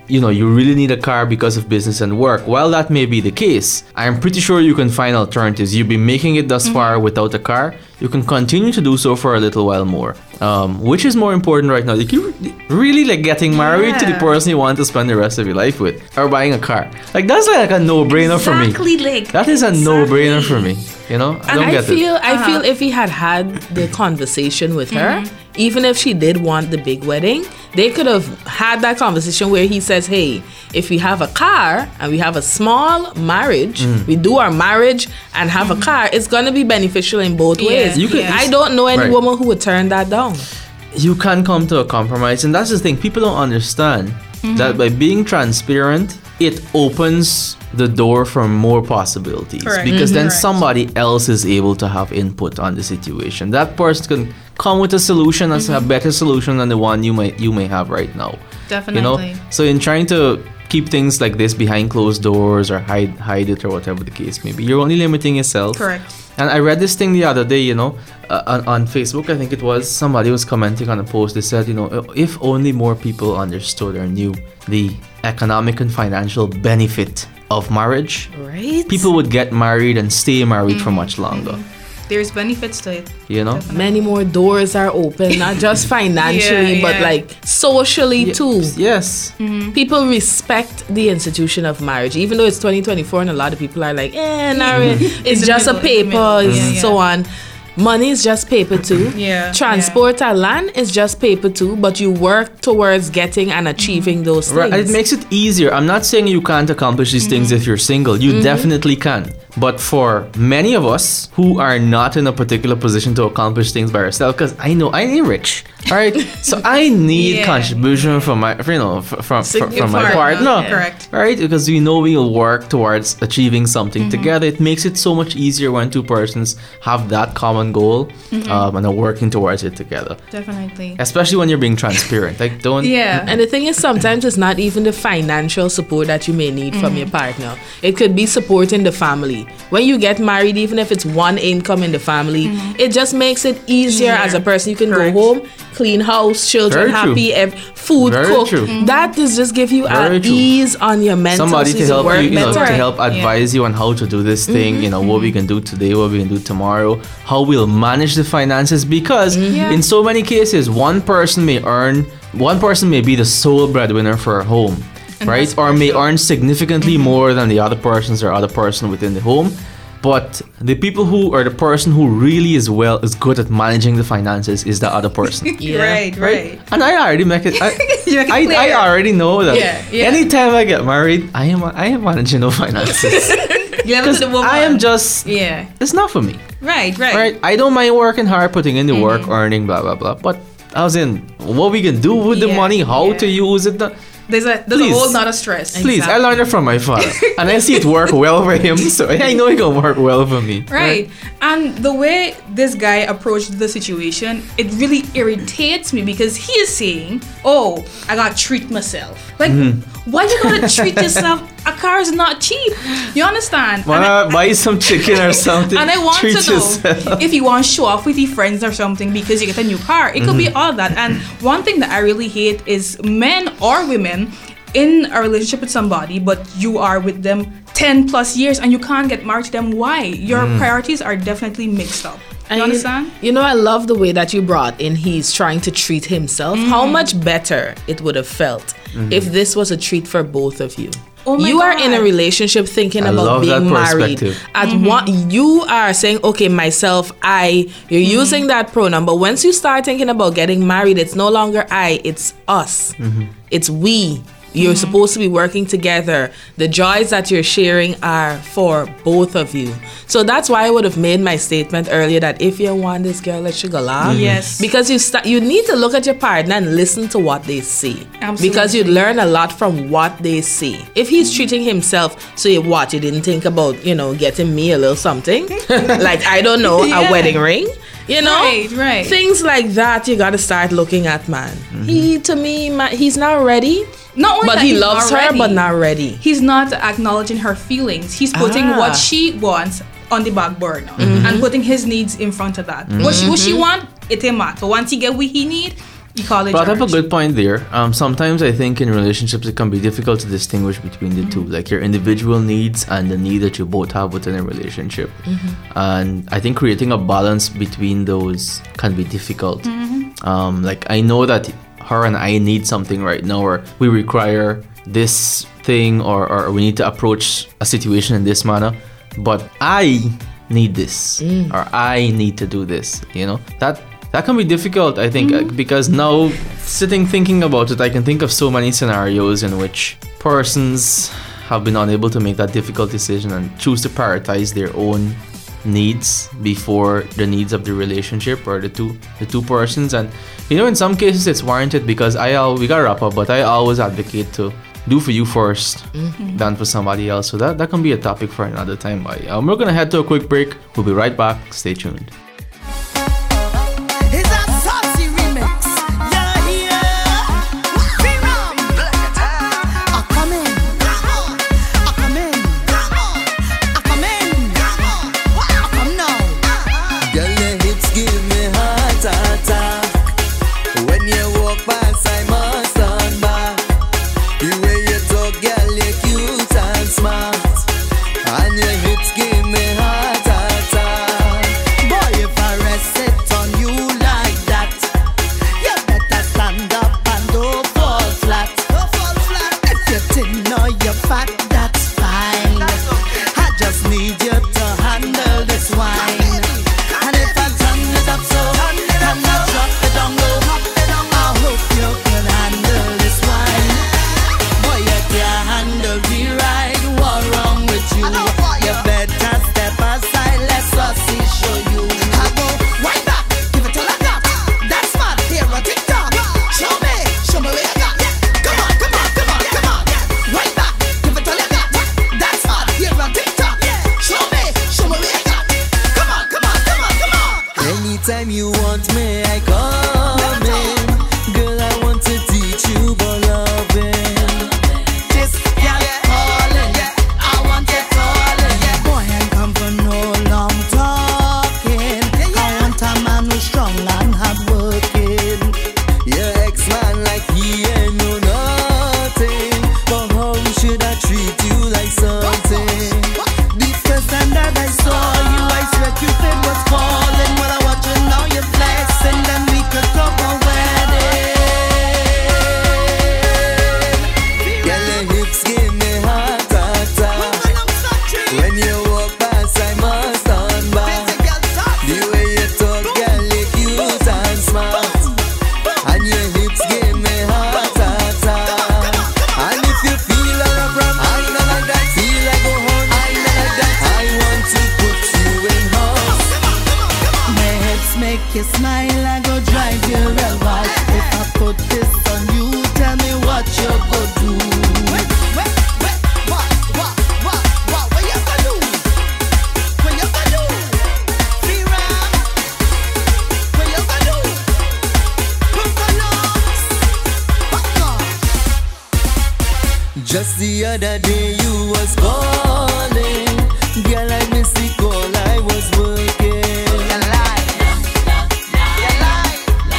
Speaker 5: you know, you really need a car because of business and work. While that may be the case, I'm pretty sure you can find alternatives. You've been making it thus mm-hmm. far without a car. You can continue to do so for a little while more. Um, which is more important right now? Like you really like getting married yeah. to the person you want to spend the rest of your life with, or buying a car. Like that's like a no-brainer
Speaker 4: exactly
Speaker 5: for me.
Speaker 4: Like,
Speaker 5: that is a
Speaker 4: exactly.
Speaker 5: no-brainer for me. You know, I
Speaker 2: and
Speaker 5: don't
Speaker 2: I
Speaker 5: get
Speaker 2: feel,
Speaker 5: it.
Speaker 2: I
Speaker 4: Uh-huh.
Speaker 2: feel if he had had the conversation with
Speaker 4: mm-hmm.
Speaker 2: her, even if she did want the big wedding, they could have had that conversation where he says, hey, if we have a car and we have a small marriage,
Speaker 5: Mm.
Speaker 2: we do our marriage and have
Speaker 4: mm-hmm.
Speaker 2: a car, it's going to be beneficial in both
Speaker 4: Yeah.
Speaker 2: ways.
Speaker 5: You could-
Speaker 2: yeah. I don't know any
Speaker 5: Right.
Speaker 2: woman who would turn that down.
Speaker 5: You can come to a compromise, and that's the thing. People don't understand mm-hmm. that by being transparent, it opens the door for more possibilities.
Speaker 4: Correct.
Speaker 5: Because
Speaker 4: Mm-hmm.
Speaker 5: then
Speaker 4: Correct.
Speaker 5: somebody else is able to have input on the situation. That person can come with a solution that's
Speaker 4: Mm-hmm.
Speaker 5: a better solution than the one you may you may have right now.
Speaker 4: Definitely.
Speaker 5: You know, so in trying to keep things like this behind closed doors or hide hide it or whatever the case may be, you're only limiting yourself.
Speaker 4: Correct.
Speaker 5: And I read this thing the other day, you know, uh, on, on Facebook, I think it was, somebody was commenting on a post. They said, you know, if only more people understood or knew the economic and financial benefit of marriage,
Speaker 2: right?
Speaker 5: People would get married and stay married
Speaker 4: mm-hmm.
Speaker 5: for much longer.
Speaker 4: Mm-hmm. There's benefits to it.
Speaker 5: You know?
Speaker 4: Definitely.
Speaker 2: Many more doors are open, not just financially,
Speaker 4: yeah,
Speaker 2: but
Speaker 4: yeah.
Speaker 2: like socially
Speaker 5: Ye-
Speaker 2: too.
Speaker 5: Yes.
Speaker 4: Mm-hmm.
Speaker 2: People respect the institution of marriage, even though it's twenty twenty-four and a lot of people are like, eh, not really.
Speaker 4: In
Speaker 2: It's
Speaker 4: the
Speaker 2: just
Speaker 4: middle,
Speaker 2: a
Speaker 4: in the
Speaker 2: paper,
Speaker 4: middle.
Speaker 2: it's
Speaker 4: Yeah, yeah.
Speaker 2: so on. Money is just paper too.
Speaker 4: Yeah,
Speaker 2: Transport and land is just paper too, but you work towards getting and achieving
Speaker 4: Mm-hmm.
Speaker 2: those
Speaker 5: Right.
Speaker 2: things.
Speaker 5: And it makes it easier. I'm not saying you can't accomplish these things if you're single. You definitely can. But for many of us who are not in a particular position to accomplish things by ourselves, because I know I ain't rich, all right? So I need
Speaker 4: Yeah.
Speaker 5: contribution from my, you know, f- from from,
Speaker 2: Your
Speaker 5: from my
Speaker 4: partner,
Speaker 5: partner,
Speaker 4: yeah. Correct.
Speaker 5: right? Because we know we'll work towards achieving something together. It makes it so much easier when two persons have that common goal um, and are working towards it together.
Speaker 4: Definitely.
Speaker 5: Especially when you're being transparent. Like don't.
Speaker 4: Yeah.
Speaker 2: And the thing is, sometimes it's not even the financial support that you may need from your partner. It could be supporting the family. When you get married, even if it's one income in the family, it just makes it easier
Speaker 4: Yeah.
Speaker 2: as a person. You can
Speaker 4: Correct.
Speaker 2: go home, clean house, children
Speaker 5: Very true.
Speaker 2: happy, ev- food
Speaker 5: Very
Speaker 2: cooked.
Speaker 5: true.
Speaker 2: That does just give you
Speaker 5: Very
Speaker 2: an
Speaker 5: true.
Speaker 2: ease on your mental.
Speaker 5: Somebody
Speaker 2: so
Speaker 5: to
Speaker 2: you
Speaker 5: help
Speaker 2: work
Speaker 5: you, you know,
Speaker 2: better.
Speaker 5: to help
Speaker 4: Yeah.
Speaker 5: advise you on how to do this thing, you know, what we can do today, what we can do tomorrow, how we'll manage the finances, because
Speaker 4: Yeah.
Speaker 5: in so many cases, one person may earn, one person may be the sole breadwinner for a home,
Speaker 4: And
Speaker 5: right?
Speaker 4: that's
Speaker 5: Or may
Speaker 4: crucial.
Speaker 5: earn significantly more than the other persons or other person within the home. But the people who, or the person who really is well, is good at managing the finances is the other person.
Speaker 2: Yeah.
Speaker 4: Right, right.
Speaker 5: And I already make it. I,
Speaker 4: You make it
Speaker 5: I, I
Speaker 4: clear.
Speaker 5: already know that.
Speaker 4: Yeah, yeah.
Speaker 5: Anytime I get married, I am I am managing no finances.
Speaker 4: You have
Speaker 5: Because
Speaker 4: the woman.
Speaker 5: I am just.
Speaker 4: Yeah.
Speaker 5: It's not for me.
Speaker 4: Right, right.
Speaker 5: Right. I don't mind working hard, putting in the work, earning, blah blah blah. But I was in what we can do with the
Speaker 4: Yeah,
Speaker 5: money, how
Speaker 4: yeah.
Speaker 5: to use it. the-
Speaker 4: There's a there's
Speaker 5: Please.
Speaker 4: a whole lot of stress.
Speaker 5: Please, I learned it from my father, and I see it work well for him. So I know it can work well for me.
Speaker 4: Right. And the way this guy approached the situation, it really irritates me because he is saying, oh, I gotta treat myself. Like, why you gotta treat yourself? A car is not cheap. You understand?
Speaker 5: Why
Speaker 4: And I-
Speaker 5: not buy some chicken or something?
Speaker 4: And I want
Speaker 5: Treat
Speaker 4: to know
Speaker 5: yourself.
Speaker 4: if you want to show off with your friends or something because you get a new car. It could be all that. And one thing that I really hate is men or women in a relationship with somebody, but you are with them ten plus years and you can't get married to them. Why? Your priorities are definitely mixed up. You
Speaker 2: And
Speaker 4: understand?
Speaker 2: You know, I love the way that you brought in he's trying to treat himself. How much better it would have felt if this was a treat for both of you.
Speaker 4: Oh my
Speaker 2: you are in a
Speaker 4: God.
Speaker 2: relationship thinking
Speaker 5: I
Speaker 2: about
Speaker 5: love
Speaker 2: being
Speaker 5: that
Speaker 2: married.
Speaker 5: perspective.
Speaker 2: At one, you are saying, okay, myself, I. You're using that pronoun, but once you start thinking about getting married, it's no longer I, it's us. It's we. You're supposed to be working together. The joys that you're sharing are for both of you. So that's why I would have made my statement earlier that if you want this girl, let you go laugh.
Speaker 4: Yes.
Speaker 2: Because you start, you need to look at your partner and listen to what they say.
Speaker 4: Absolutely.
Speaker 2: Because you'd learn a lot from what they say. If he's treating himself, so you what? You didn't think about, you know, getting me a little something? Like, I don't know,
Speaker 4: Yeah.
Speaker 2: a wedding ring? You know?
Speaker 4: Right, right.
Speaker 2: Things like that you gotta start looking at, man. He, to me, ma- he's not ready.
Speaker 4: Not only
Speaker 2: But
Speaker 4: that
Speaker 2: he
Speaker 4: he's
Speaker 2: loves
Speaker 4: not
Speaker 2: her,
Speaker 4: ready,
Speaker 2: but not ready.
Speaker 4: He's not acknowledging her feelings. He's putting
Speaker 2: Ah.
Speaker 4: what she wants on the back burner and putting his needs in front of that. What she what she want, it ain't matter. Once he get what he need, Ecology.
Speaker 5: Brought up a good point there. Um, sometimes I think in relationships it can be difficult to distinguish between the mm-hmm. two, like your individual needs and the need that you both have within a relationship. Mm-hmm. And I think creating a balance between those can be difficult. Mm-hmm. Um, like I know that her and I need something right now, or we require this thing, or, or we need to approach a situation in this manner, but I need this, mm. or I need to do this. You know, that that can be difficult, I think, mm-hmm. because now sitting thinking about it, I can think of so many scenarios in which persons have been unable to make that difficult decision and choose to prioritize their own needs before the needs of the relationship or the two the two persons. And you know, in some cases it's warranted, because I al- we gotta wrap up, but I always advocate to do for you first mm-hmm. than for somebody else. So that, that can be a topic for another time. Um, we're gonna head to a quick break. We'll be right back. Stay tuned.
Speaker 12: Just the other day you was calling, girl, I missed the call, I was working. You lie, you lie,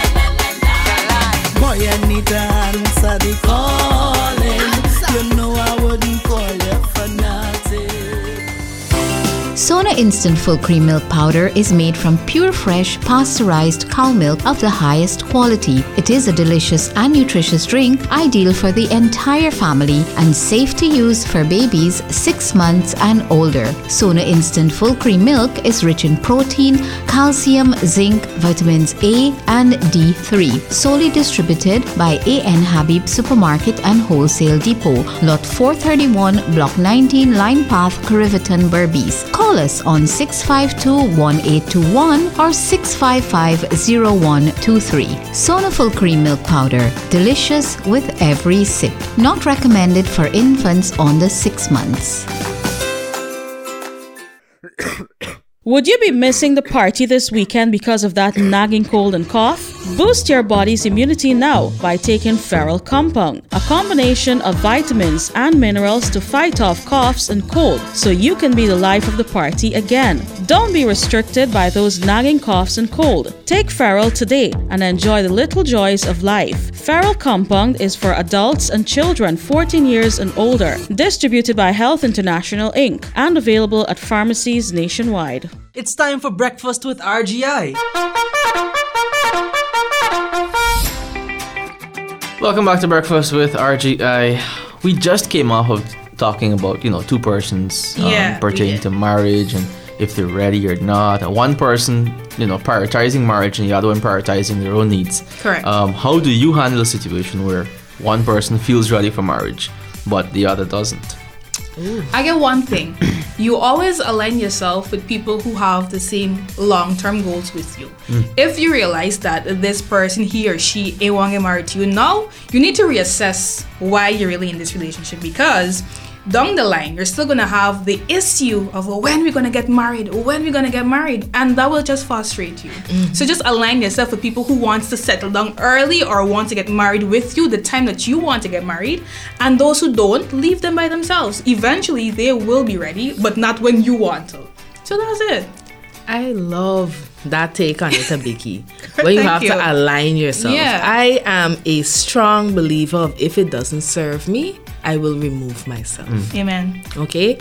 Speaker 12: boy, I need to answer the calling. You know I wouldn't call you for nothing.
Speaker 3: Sona Instant Full Cream Milk Powder is made from pure, fresh, pasteurized cow milk of the highest quality. It is a delicious and nutritious drink, ideal for the entire family and safe to use for babies six months and older. Sona Instant Full Cream Milk is rich in protein, calcium, zinc, vitamins A and D three. Solely distributed by A N Habib Supermarket and Wholesale Depot, Lot four thirty-one, Block nineteen, Line Path, Cariveton, Berbice. Call us on six five two, one eight two one or six five five, zero one two three. Sona Full Cream Milk Powder. Delicious with every sip. Not recommended for infants under six months.
Speaker 7: Would you be missing the party this weekend because of that nagging cold and cough? Boost your body's immunity now by taking Feral Compound, a combination of vitamins and minerals to fight off coughs and cold, so you can be the life of the party again. Don't be restricted by those nagging coughs and cold. Take Feral today and enjoy the little joys of life. Feral Compound is for adults and children fourteen years and older. Distributed by Health International Incorporated and available at pharmacies nationwide.
Speaker 1: It's time for Breakfast with R G I.
Speaker 5: Welcome back to Breakfast with R G I. We just came off of talking about, you know, two persons um,
Speaker 4: Yeah,
Speaker 5: pertaining
Speaker 4: yeah.
Speaker 5: to marriage and if they're ready or not. And one person, you know, prioritizing marriage and the other one prioritizing their own needs.
Speaker 4: Correct.
Speaker 5: Um, how do you handle a situation where one person feels ready for marriage but the other doesn't?
Speaker 4: I get one thing. You always align yourself with people who have the same long-term goals with you.
Speaker 5: Mm.
Speaker 4: If you realize that this person, he or she, ain't want to get married to you now, you need to reassess why you're really in this relationship, because down the line, you're still going to have the issue of, well, when we're going to get married, when we're going to get married, and that will just frustrate you.
Speaker 5: Mm-hmm.
Speaker 4: So just align yourself with people who wants to settle down early or want to get married with you the time that you want to get married, and those who don't, leave them by themselves. Eventually, they will be ready, but not when you want to. So that's it.
Speaker 2: I love that take on it, Abiki. Where you
Speaker 4: Thank
Speaker 2: have
Speaker 4: you.
Speaker 2: to align yourself.
Speaker 4: Yeah.
Speaker 2: I am a strong believer of if it doesn't serve me, I will remove myself.
Speaker 4: Amen.
Speaker 2: Okay?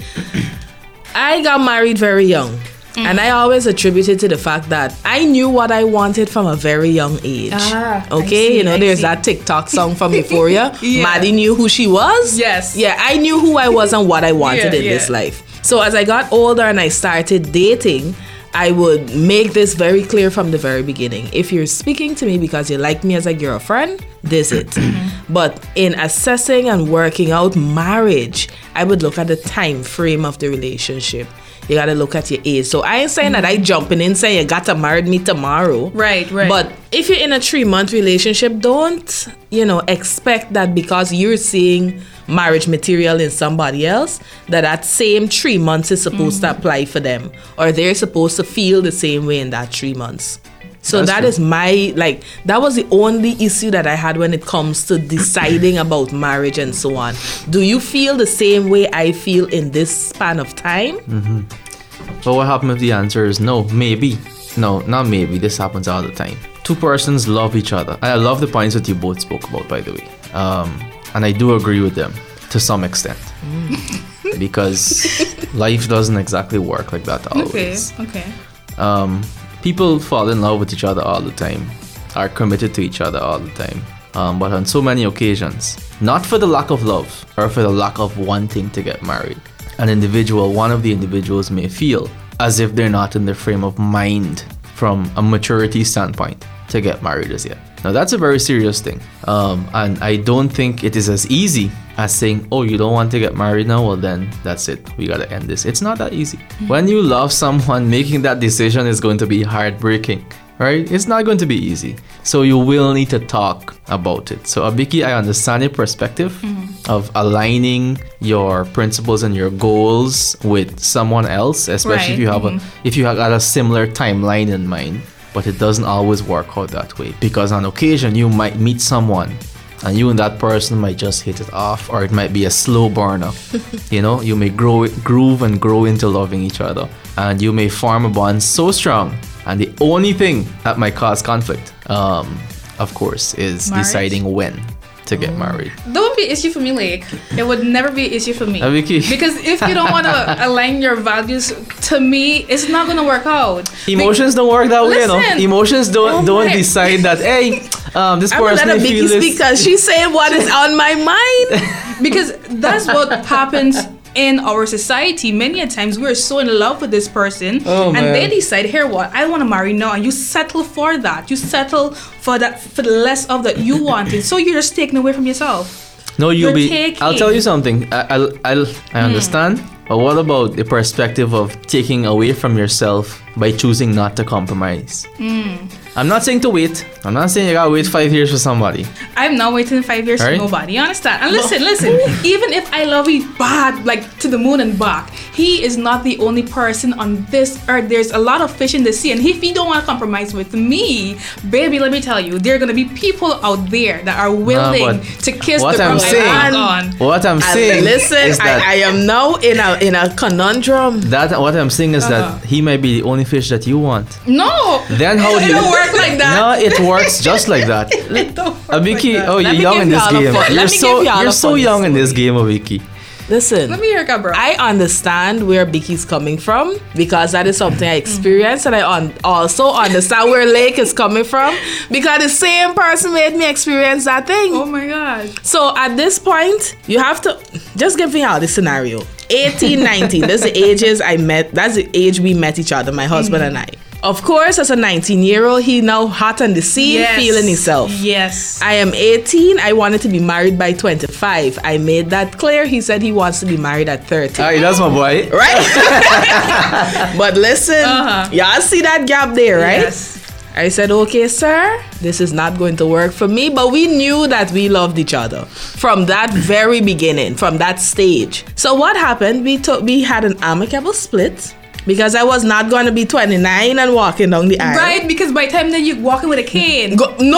Speaker 2: I got married very young.
Speaker 4: Mm.
Speaker 2: And I always attribute it to the fact that I knew what I wanted from a very young age.
Speaker 4: Ah, I
Speaker 2: okay?
Speaker 4: see,
Speaker 2: you know,
Speaker 4: I
Speaker 2: there's
Speaker 4: see.
Speaker 2: that TikTok song from Euphoria.
Speaker 4: Yeah.
Speaker 2: Maddie knew who she was.
Speaker 4: Yes.
Speaker 2: Yeah, I knew who I was and what I wanted
Speaker 4: Yeah,
Speaker 2: in
Speaker 4: yeah.
Speaker 2: this life. So as I got older and I started dating, I would make this very clear from the very beginning. If you're speaking to me because you like me as a girlfriend, this it. But in assessing and working out marriage, I would look at the time frame of the relationship. You gotta look at your age. So I ain't saying that I jumping in saying you gotta marry me tomorrow.
Speaker 4: Right, right.
Speaker 2: But if you're in a three month relationship, don't, you know, expect that because you're seeing marriage material in somebody else, that that same three months is supposed to apply for them, or they're supposed to feel the same way in that three months. So
Speaker 5: That's
Speaker 2: that
Speaker 5: true.
Speaker 2: is my, like, that was the only issue that I had when it comes to deciding about marriage and so on. Do you feel the same way I feel in this span of time?
Speaker 5: Mm-hmm. But what happens if the answer is no, maybe? No, not maybe. This happens all the time. Two persons love each other. And I love the points that you both spoke about, by the way. Um, and I do agree with them to some extent. Because life doesn't exactly work like that always.
Speaker 4: Okay, okay.
Speaker 5: Um, people fall in love with each other all the time, are committed to each other all the time. Um, but on so many occasions, not for the lack of love or for the lack of wanting to get married, an individual, one of the individuals may feel as if they're not in the frame of mind from a maturity standpoint to get married as yet. Now that's a very serious thing. Um, and I don't think it is as easy as saying, oh, you don't want to get married now? Well then, that's it. We gotta end this. It's not that easy. When you love someone, making that decision is going to be heartbreaking, right? It's not going to be easy. So you will need to talk about it. So Abiki, I understand your perspective
Speaker 4: Mm-hmm.
Speaker 5: of aligning your principles and your goals with someone else, especially if
Speaker 4: Right,
Speaker 5: you have
Speaker 4: mhm.
Speaker 5: a if you have got a similar timeline in mind. But it doesn't always work out that way, because on occasion you might meet someone and you and that person might just hit it off, or it might be a slow burner. You know, you may grow groove and grow into loving each other, and you may form a bond so strong, and the only thing that might cause conflict, um, of course, is
Speaker 4: Marriage?
Speaker 5: deciding when to get married.
Speaker 4: That would be an issue for me, like it would never be an issue for me.
Speaker 5: Uh, Vicky.
Speaker 4: Because if you don't want to align your values to me, it's not gonna work out.
Speaker 5: Emotions don't work that way, you know.
Speaker 4: Listen.
Speaker 5: Emotions don't
Speaker 4: Oh
Speaker 5: don't
Speaker 4: my-
Speaker 5: decide that, hey, um, this
Speaker 2: I would
Speaker 5: person
Speaker 2: let
Speaker 5: may
Speaker 2: Abiki
Speaker 5: feel
Speaker 2: speak
Speaker 5: this.
Speaker 2: because she's saying what is on my mind.
Speaker 4: Because that's what happens in our society. Many a times we're so in love with this person,
Speaker 5: Oh,
Speaker 4: and
Speaker 5: man.
Speaker 4: they decide, here what, I want to marry now, and you settle for that. You settle for that, for the less of that you wanted. So you're just taking away from yourself.
Speaker 5: No, you'll
Speaker 4: You're
Speaker 5: be.
Speaker 4: taking-
Speaker 5: I'll tell you something. I, I'll, I'll, I understand. But what about the perspective of taking away from yourself by choosing not to compromise.
Speaker 4: Mm.
Speaker 5: I'm not saying to wait. I'm not saying you gotta wait five years for somebody.
Speaker 4: I'm not waiting five years
Speaker 5: Right?
Speaker 4: for nobody. You understand? And listen, listen. Even if I love you bad, like to the moon and back, he is not the only person on this earth. There's a lot of fish in the sea, and if you don't want to compromise with me, baby, let me tell you, there are gonna be people out there that are willing
Speaker 5: but
Speaker 4: to kiss
Speaker 5: what
Speaker 4: the
Speaker 5: I'm
Speaker 4: girl
Speaker 5: saying-
Speaker 4: I'm on.
Speaker 5: What I'm
Speaker 2: And
Speaker 5: saying
Speaker 2: listen,
Speaker 5: is that
Speaker 2: I, I am now in a in a conundrum.
Speaker 5: that what I'm saying is
Speaker 4: Uh-huh.
Speaker 5: that he might be the only fish that you want.
Speaker 4: No.
Speaker 5: Then how do
Speaker 4: it
Speaker 5: you?
Speaker 4: don't work like that.
Speaker 5: No, it works just like that.
Speaker 4: It don't work
Speaker 5: Abiki,
Speaker 4: like that.
Speaker 5: oh,
Speaker 2: Let
Speaker 5: you're
Speaker 2: me
Speaker 5: young
Speaker 2: give
Speaker 5: in this
Speaker 2: y'all a
Speaker 5: game.
Speaker 2: fun- let
Speaker 5: You're
Speaker 2: me
Speaker 5: so
Speaker 2: give y'all a
Speaker 5: you're so
Speaker 2: funny
Speaker 5: young in this
Speaker 2: story.
Speaker 5: game, Abiki.
Speaker 2: Listen,
Speaker 4: Let me hear it, bro.
Speaker 2: I understand where Biki's coming from because that is something I experienced, and I un- also understand where Lake is coming from because the same person made me experience that thing.
Speaker 4: Oh my god.
Speaker 2: So at this point, you have to just give me out the scenario. eighteen, nineteen, that's the ages I met, that's the age we met each other, my husband and I. Of course, as a nineteen year old, he now hot on the scene,
Speaker 4: Yes.
Speaker 2: feeling himself.
Speaker 4: Yes.
Speaker 2: I am eighteen. I wanted to be married by twenty-five. I made that clear. He said he wants to be married at thirty.
Speaker 5: Alright, that's my boy.
Speaker 2: Right? But listen,
Speaker 4: Uh-huh.
Speaker 2: y'all see that gap there, right?
Speaker 4: Yes.
Speaker 2: I said, okay, sir, this is not going to work for me. But we knew that we loved each other from that very beginning, from that stage. So what happened? We took, we had an amicable split. Because I was not going to be twenty-nine and walking down the aisle.
Speaker 4: Right, because by the time that you're walking with a cane.
Speaker 2: Go, no,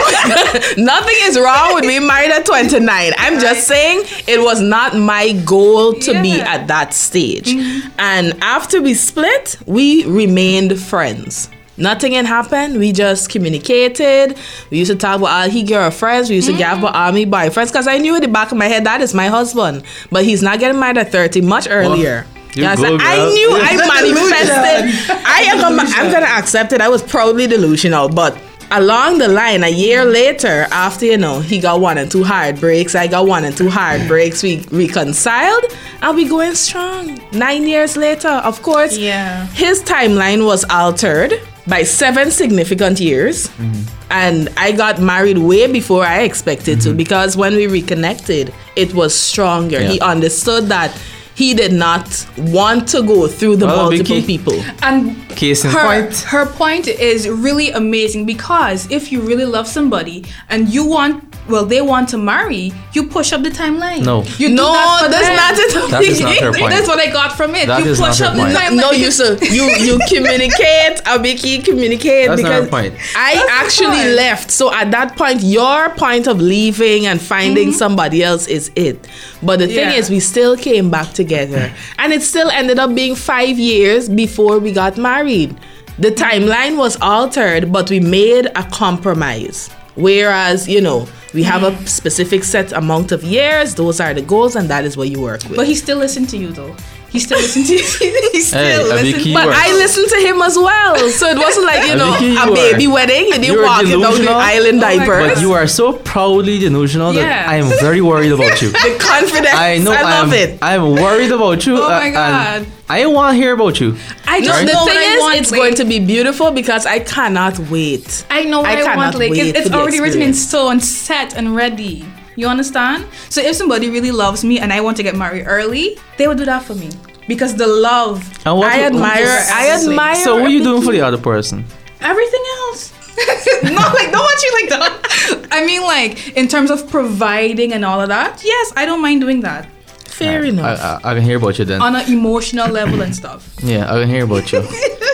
Speaker 2: oh, nothing is wrong with being married at twenty-nine. I'm
Speaker 4: Right.
Speaker 2: just saying it was not my goal to be
Speaker 4: Yeah.
Speaker 2: at that stage. And after we split, we remained friends. Nothing had happened. We just communicated. We used to talk about all he girlfriends. We used to get about all me boyfriends. Because I knew in the back of my head that is my husband. But he's not getting married at thirty, much earlier.
Speaker 5: You
Speaker 2: Yeah,
Speaker 5: go,
Speaker 2: so I
Speaker 5: girl.
Speaker 2: knew
Speaker 5: You're
Speaker 2: I manifested. I am gonna, I'm gonna accept it. I was probably delusional, but along the line, a year later, after you know he got one and two heartbreaks, I got one and two heartbreaks. We reconciled, and we going strong. Nine years later, of course,
Speaker 4: Yeah.
Speaker 2: his timeline was altered by seven significant years. And I got married way before I expected to because when we reconnected, it was stronger.
Speaker 5: Yeah.
Speaker 2: He understood that he did not want to go through the
Speaker 5: Well,
Speaker 2: multiple
Speaker 5: Vicky.
Speaker 2: people.
Speaker 4: And
Speaker 5: Case in
Speaker 4: her,
Speaker 5: point.
Speaker 4: her point is really amazing because if you really love somebody and you want, well, they want to marry, you push up the timeline.
Speaker 5: No.
Speaker 4: You do
Speaker 2: No,
Speaker 4: that for
Speaker 2: that's
Speaker 4: them.
Speaker 2: not it.
Speaker 5: That is not her point.
Speaker 4: That's what I got from it.
Speaker 5: That
Speaker 4: you
Speaker 5: is
Speaker 4: push
Speaker 5: not
Speaker 4: up
Speaker 5: her
Speaker 4: the
Speaker 5: point.
Speaker 4: timeline.
Speaker 2: No, you so you you communicate, Abiki, communicate
Speaker 5: That's not
Speaker 2: because
Speaker 5: her point.
Speaker 2: I
Speaker 4: That's the
Speaker 2: actually
Speaker 4: point.
Speaker 2: left. So at that point, your point of leaving and finding somebody else is it. But the thing
Speaker 4: Yeah.
Speaker 2: is, we still came back together, and it still ended up being five years before we got married. The timeline was altered, but we made a compromise. Whereas, you know, we have a specific set amount of years. Those are the goals, and that is what you work with.
Speaker 4: But he still listened to you though. He still listened to you. he still
Speaker 5: Hey,
Speaker 4: listened.
Speaker 5: Abiki,
Speaker 2: But
Speaker 5: you are-
Speaker 2: I listened to him as well. So it wasn't like, you know,
Speaker 5: Abiki,
Speaker 2: a
Speaker 5: you
Speaker 2: baby
Speaker 5: are-
Speaker 2: wedding. You didn't
Speaker 5: you are
Speaker 2: walk it down the
Speaker 5: delusional.
Speaker 2: island
Speaker 4: Oh my
Speaker 2: diapers.
Speaker 5: But you are so proudly delusional that
Speaker 4: Yes.
Speaker 5: I am very worried about you.
Speaker 2: The confidence.
Speaker 5: I know
Speaker 2: I love
Speaker 5: am
Speaker 2: it.
Speaker 5: I'm worried about you.
Speaker 4: Oh my
Speaker 5: uh,
Speaker 4: God.
Speaker 5: and I want to hear about you.
Speaker 4: I
Speaker 2: No,
Speaker 4: just
Speaker 2: the
Speaker 4: know
Speaker 2: thing
Speaker 4: what I
Speaker 2: is,
Speaker 4: want.
Speaker 2: it's
Speaker 4: like-
Speaker 2: going to be beautiful because I cannot wait.
Speaker 4: I know what
Speaker 2: I
Speaker 4: I,
Speaker 2: cannot
Speaker 4: want. Like
Speaker 2: wait
Speaker 4: it's, it's
Speaker 2: for the
Speaker 4: already written in
Speaker 2: experience.
Speaker 4: stone, set and ready. You understand? So if somebody really loves me and I want to get married early, they would do that for me because the love.
Speaker 5: And what
Speaker 2: I admire. I admire.
Speaker 5: So what are you doing for
Speaker 2: Abiki.
Speaker 5: the other person?
Speaker 4: Everything else. Not like don't want you like that. I mean, like in terms of providing and all of that. Yes, I don't mind doing that
Speaker 2: Fair
Speaker 5: I,
Speaker 2: enough.
Speaker 5: I, I can hear about you then.
Speaker 4: on an emotional level and stuff.
Speaker 5: Yeah, I can hear about you.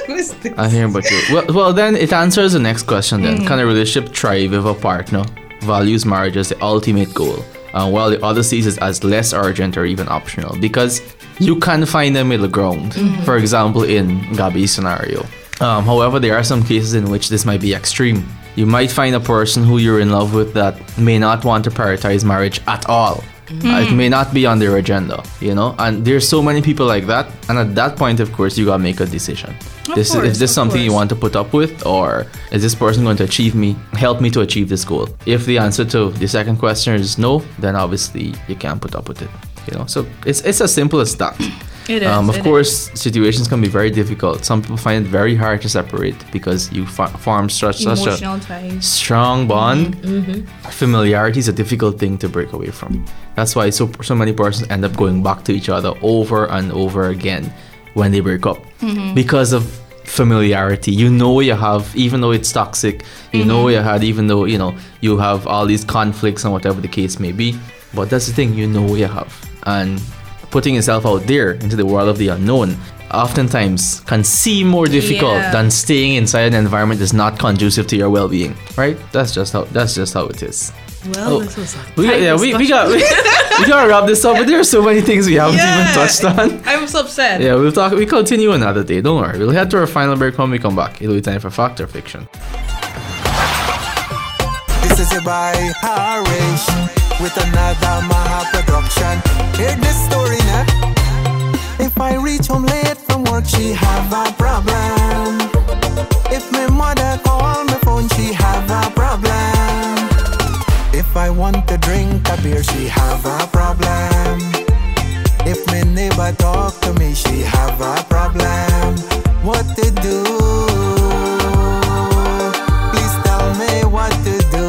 Speaker 5: I hear about you. Well, well, then it answers the next question. Then,
Speaker 4: Mm.
Speaker 5: can a relationship thrive if a partner values marriage as the ultimate goal, uh, while the other sees it as less urgent or even optional? Because you can find a middle ground.
Speaker 4: Mm-hmm.
Speaker 5: For example, in Gabi's scenario. Um, however, there are some cases in which this might be extreme. You might find a person who you're in love with that may not want to prioritize marriage at all. Uh, it may not be on their agenda, you know, and there's so many people like that. And at that point, of course, you gotta make a decision. This
Speaker 4: course,
Speaker 5: is this
Speaker 4: of
Speaker 5: something you
Speaker 4: course.
Speaker 5: want to put up with, or is this person going to achieve me, help me to achieve this goal? If the answer to the second question is no, then obviously you can't put up with it. You know, so it's it's as simple as that.
Speaker 4: It is.
Speaker 5: Um, of
Speaker 4: it
Speaker 5: course, situations can be very difficult. Some people find it very hard to separate because you fa- form such
Speaker 4: is.
Speaker 5: such a
Speaker 4: Emotional ties.
Speaker 5: strong bond.
Speaker 4: Mm-hmm.
Speaker 5: Familiarity is a difficult thing to break away from. That's why so so many persons end up going back to each other over and over again when they break up
Speaker 4: Mm-hmm.
Speaker 5: because of familiarity. You know what you have, even though it's toxic. You mm-hmm. know what you had, even though, you know, you have all these conflicts and whatever the case may be. But that's the thing, you know what you have. And putting yourself out there into the world of the unknown oftentimes can seem more difficult yeah. than staying inside an environment that's not conducive to your well-being, right? That's just how that's just how it is.
Speaker 2: Well,
Speaker 5: oh,
Speaker 2: this was a
Speaker 5: we got, yeah, we, we got we, we gotta wrap this up, but there are so many things we haven't
Speaker 4: yeah,
Speaker 5: even touched on.
Speaker 4: I'm so upset.
Speaker 5: Yeah, we'll talk. We continue another day. Don't worry. We'll head to our final break when we come back. It'll be time for Fact or Fiction.
Speaker 12: This is by Harish with another Maha production. Hear this story now. If I reach home late from work, she have a problem. If my mother call my phone, she have a problem. If I want to drink a beer, she have a problem. If my neighbor talk to me, she have a problem. What to do? Please tell me what to do.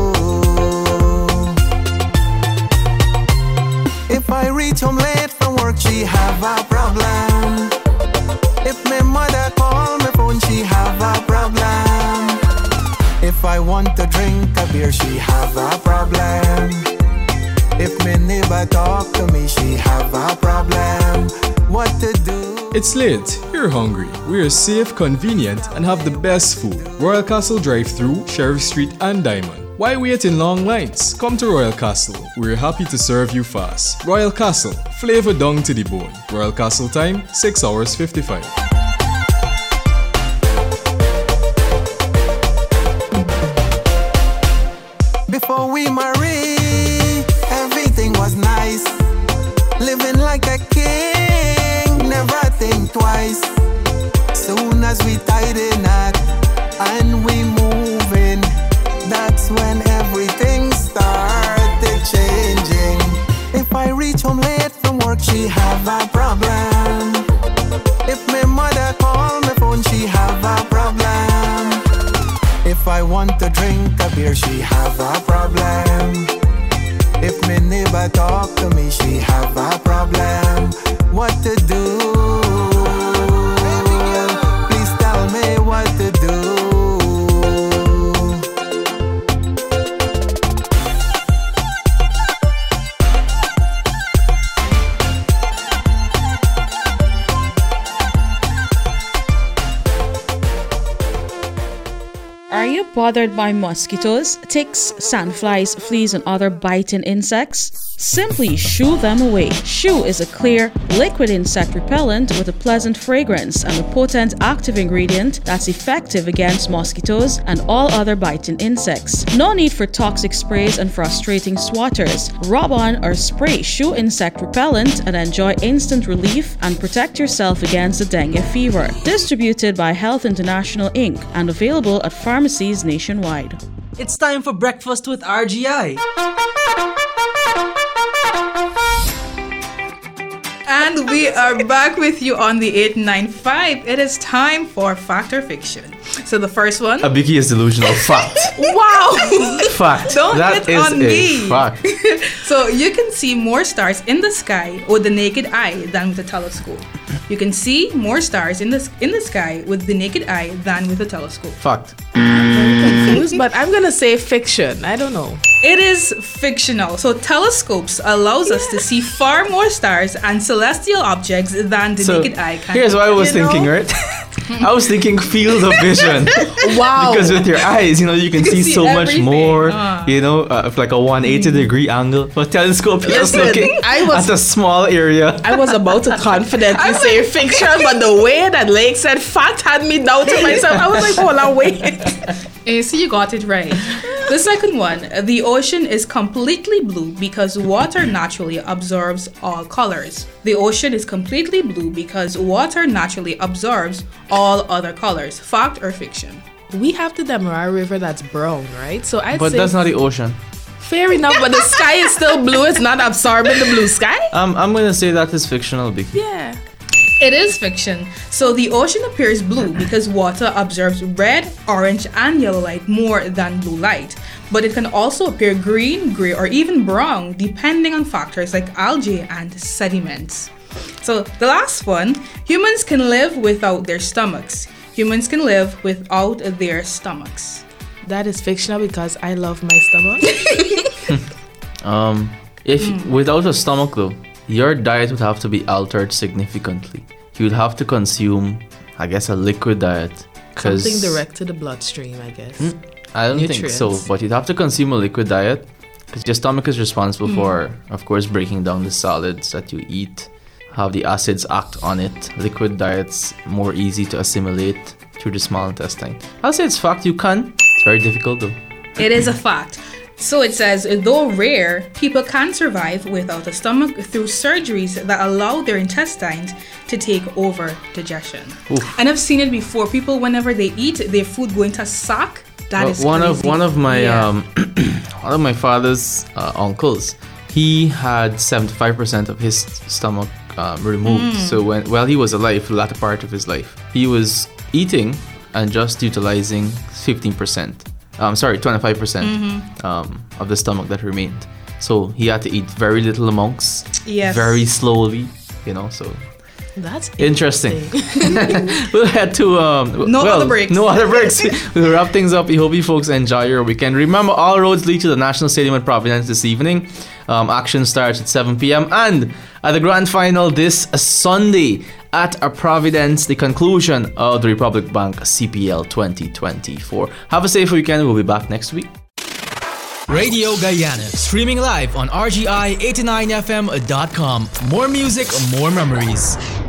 Speaker 12: If I reach home late from work, she have a problem. If my mother call my phone, she have a problem. If I want to drink a beer, she have a problem. If my neighbor talk to me, she have a problem. What to do?
Speaker 6: It's late, you're hungry. We are safe, convenient, and have the best food. Royal Castle Drive-Thru, Sheriff Street, and Diamond. Why wait in long lines? Come to Royal Castle. We're happy to serve you fast. Royal Castle, flavor down to the bone. Royal Castle time, six hours fifty-five.
Speaker 12: Before we married, everything was nice. Living like a king, never think twice. Soon as we tied a knot and we moving, that's when everything started changing. If I reach home late from work, she have a problem. If my mother call my phone, she have a problem. If I want to drink a beer, she have a problem. If my neighbor talk to me, she have a problem. What to do? Please tell me what to do.
Speaker 7: Are you bothered by mosquitoes, ticks, sandflies, fleas, and other biting insects? Simply shoo them away. Shoo is a clear, liquid insect repellent with a pleasant fragrance and a potent active ingredient that's effective against mosquitoes and all other biting insects. No need for toxic sprays and frustrating swatters. Rub on or spray Shoo insect repellent and enjoy instant relief and protect yourself against the dengue fever. Distributed by Health International Incorporated and available at pharmacies nationwide.
Speaker 1: It's time for Breakfast with R G I.
Speaker 4: And we are back with you on the eight nine five. It is time for Fact or Fiction. So the first one.
Speaker 5: Abiki is delusional. Fact.
Speaker 4: Wow.
Speaker 5: Fact.
Speaker 4: Don't
Speaker 5: that
Speaker 4: get
Speaker 5: is
Speaker 4: on
Speaker 5: a
Speaker 4: me.
Speaker 5: Fact.
Speaker 4: So you can see more stars in the sky with the naked eye than with a telescope. You can see more stars in the in the sky with the naked eye than with a telescope.
Speaker 5: Fact.
Speaker 2: I'm confused, but I'm gonna say fiction. I don't know.
Speaker 4: It is fictional. So telescopes allows us to see far more stars and celestial objects than the
Speaker 5: So,
Speaker 4: naked eye can.
Speaker 5: here's what I was
Speaker 4: You know?
Speaker 5: thinking, right? I was thinking field of vision.
Speaker 2: Wow.
Speaker 5: Because with your eyes, you know, you can,
Speaker 4: You can
Speaker 5: see,
Speaker 4: see
Speaker 5: so much
Speaker 4: everything.
Speaker 5: more,
Speaker 4: Ah.
Speaker 5: you know, uh, like a one hundred eighty degree angle. But telescope, you're just
Speaker 2: Listen,
Speaker 5: looking
Speaker 2: I was-
Speaker 5: at a small area.
Speaker 2: I was about to confidently say fiction, but the way that Lake said fact had me doubting myself. I was like, hold on, wait.
Speaker 4: Eh, so you got it right. The second one, the ocean is completely blue because water naturally absorbs all colors. The ocean is completely blue because water naturally absorbs all other colors. Fact or fiction?
Speaker 2: We have the Demerara River that's brown, right? So I'd
Speaker 5: But
Speaker 2: say
Speaker 5: that's not the ocean.
Speaker 2: fair enough, but the sky is still blue. It's not absorbing the blue sky.
Speaker 5: Um, I'm going to say that is fictional, Biki.
Speaker 2: Yeah.
Speaker 4: It is fiction. So the ocean appears blue because water absorbs red, orange, and yellow light more than blue light. But it can also appear green, gray, or even brown depending on factors like algae and sediments. So the last one, humans can live without their stomachs. humans can live without their stomachs.
Speaker 2: That is fictional because I love my stomach.
Speaker 5: um, if
Speaker 4: Mm.
Speaker 5: without a stomach though, your diet would have to be altered significantly. You would have to consume, I guess, a liquid diet.
Speaker 2: Something direct to the bloodstream, I guess.
Speaker 5: Mm, I don't think so,
Speaker 2: Nutrients.
Speaker 5: but you'd have to consume a liquid diet because your stomach is responsible
Speaker 2: Mm.
Speaker 5: for, of course, breaking down the solids that you eat, have the acids act on it. Liquid diets more easy to assimilate through the small intestine. I'll say it's fact you can. It's very difficult though.
Speaker 4: It is a fact. So it says, though rare, people can survive without a stomach through surgeries that allow their intestines to take over digestion.
Speaker 5: Oof.
Speaker 4: And I've seen it before. People, whenever they eat, their food go into sack. That
Speaker 5: Well,
Speaker 4: is
Speaker 5: one
Speaker 4: crazy.
Speaker 5: of one of my
Speaker 4: Yeah.
Speaker 5: um one of my father's uh, uncles. He had seventy-five percent of his stomach um, removed.
Speaker 4: Mm.
Speaker 5: So when while he was alive, for the latter part of his life, he was eating and just utilizing fifteen percent. Um, sorry, twenty-five percent
Speaker 4: Mhm.
Speaker 5: um, of the stomach that remained. So he had to eat very little amounts,
Speaker 4: Yes.
Speaker 5: very slowly. You know, so.
Speaker 2: That's
Speaker 5: Interesting. We'll head to um
Speaker 4: No
Speaker 5: well,
Speaker 4: other breaks.
Speaker 5: No other breaks. We'll wrap things up. We hope you folks enjoy your weekend. Remember, all roads lead to the National Stadium at Providence this evening. Um, action starts at seven p.m. and at the grand final this Sunday at a Providence, the conclusion of the Republic Bank C P L twenty twenty-four. Have a safe weekend. We'll be back next week.
Speaker 1: Radio Guyana, streaming live on R G I eighty-nine F M dot com. More music, more memories.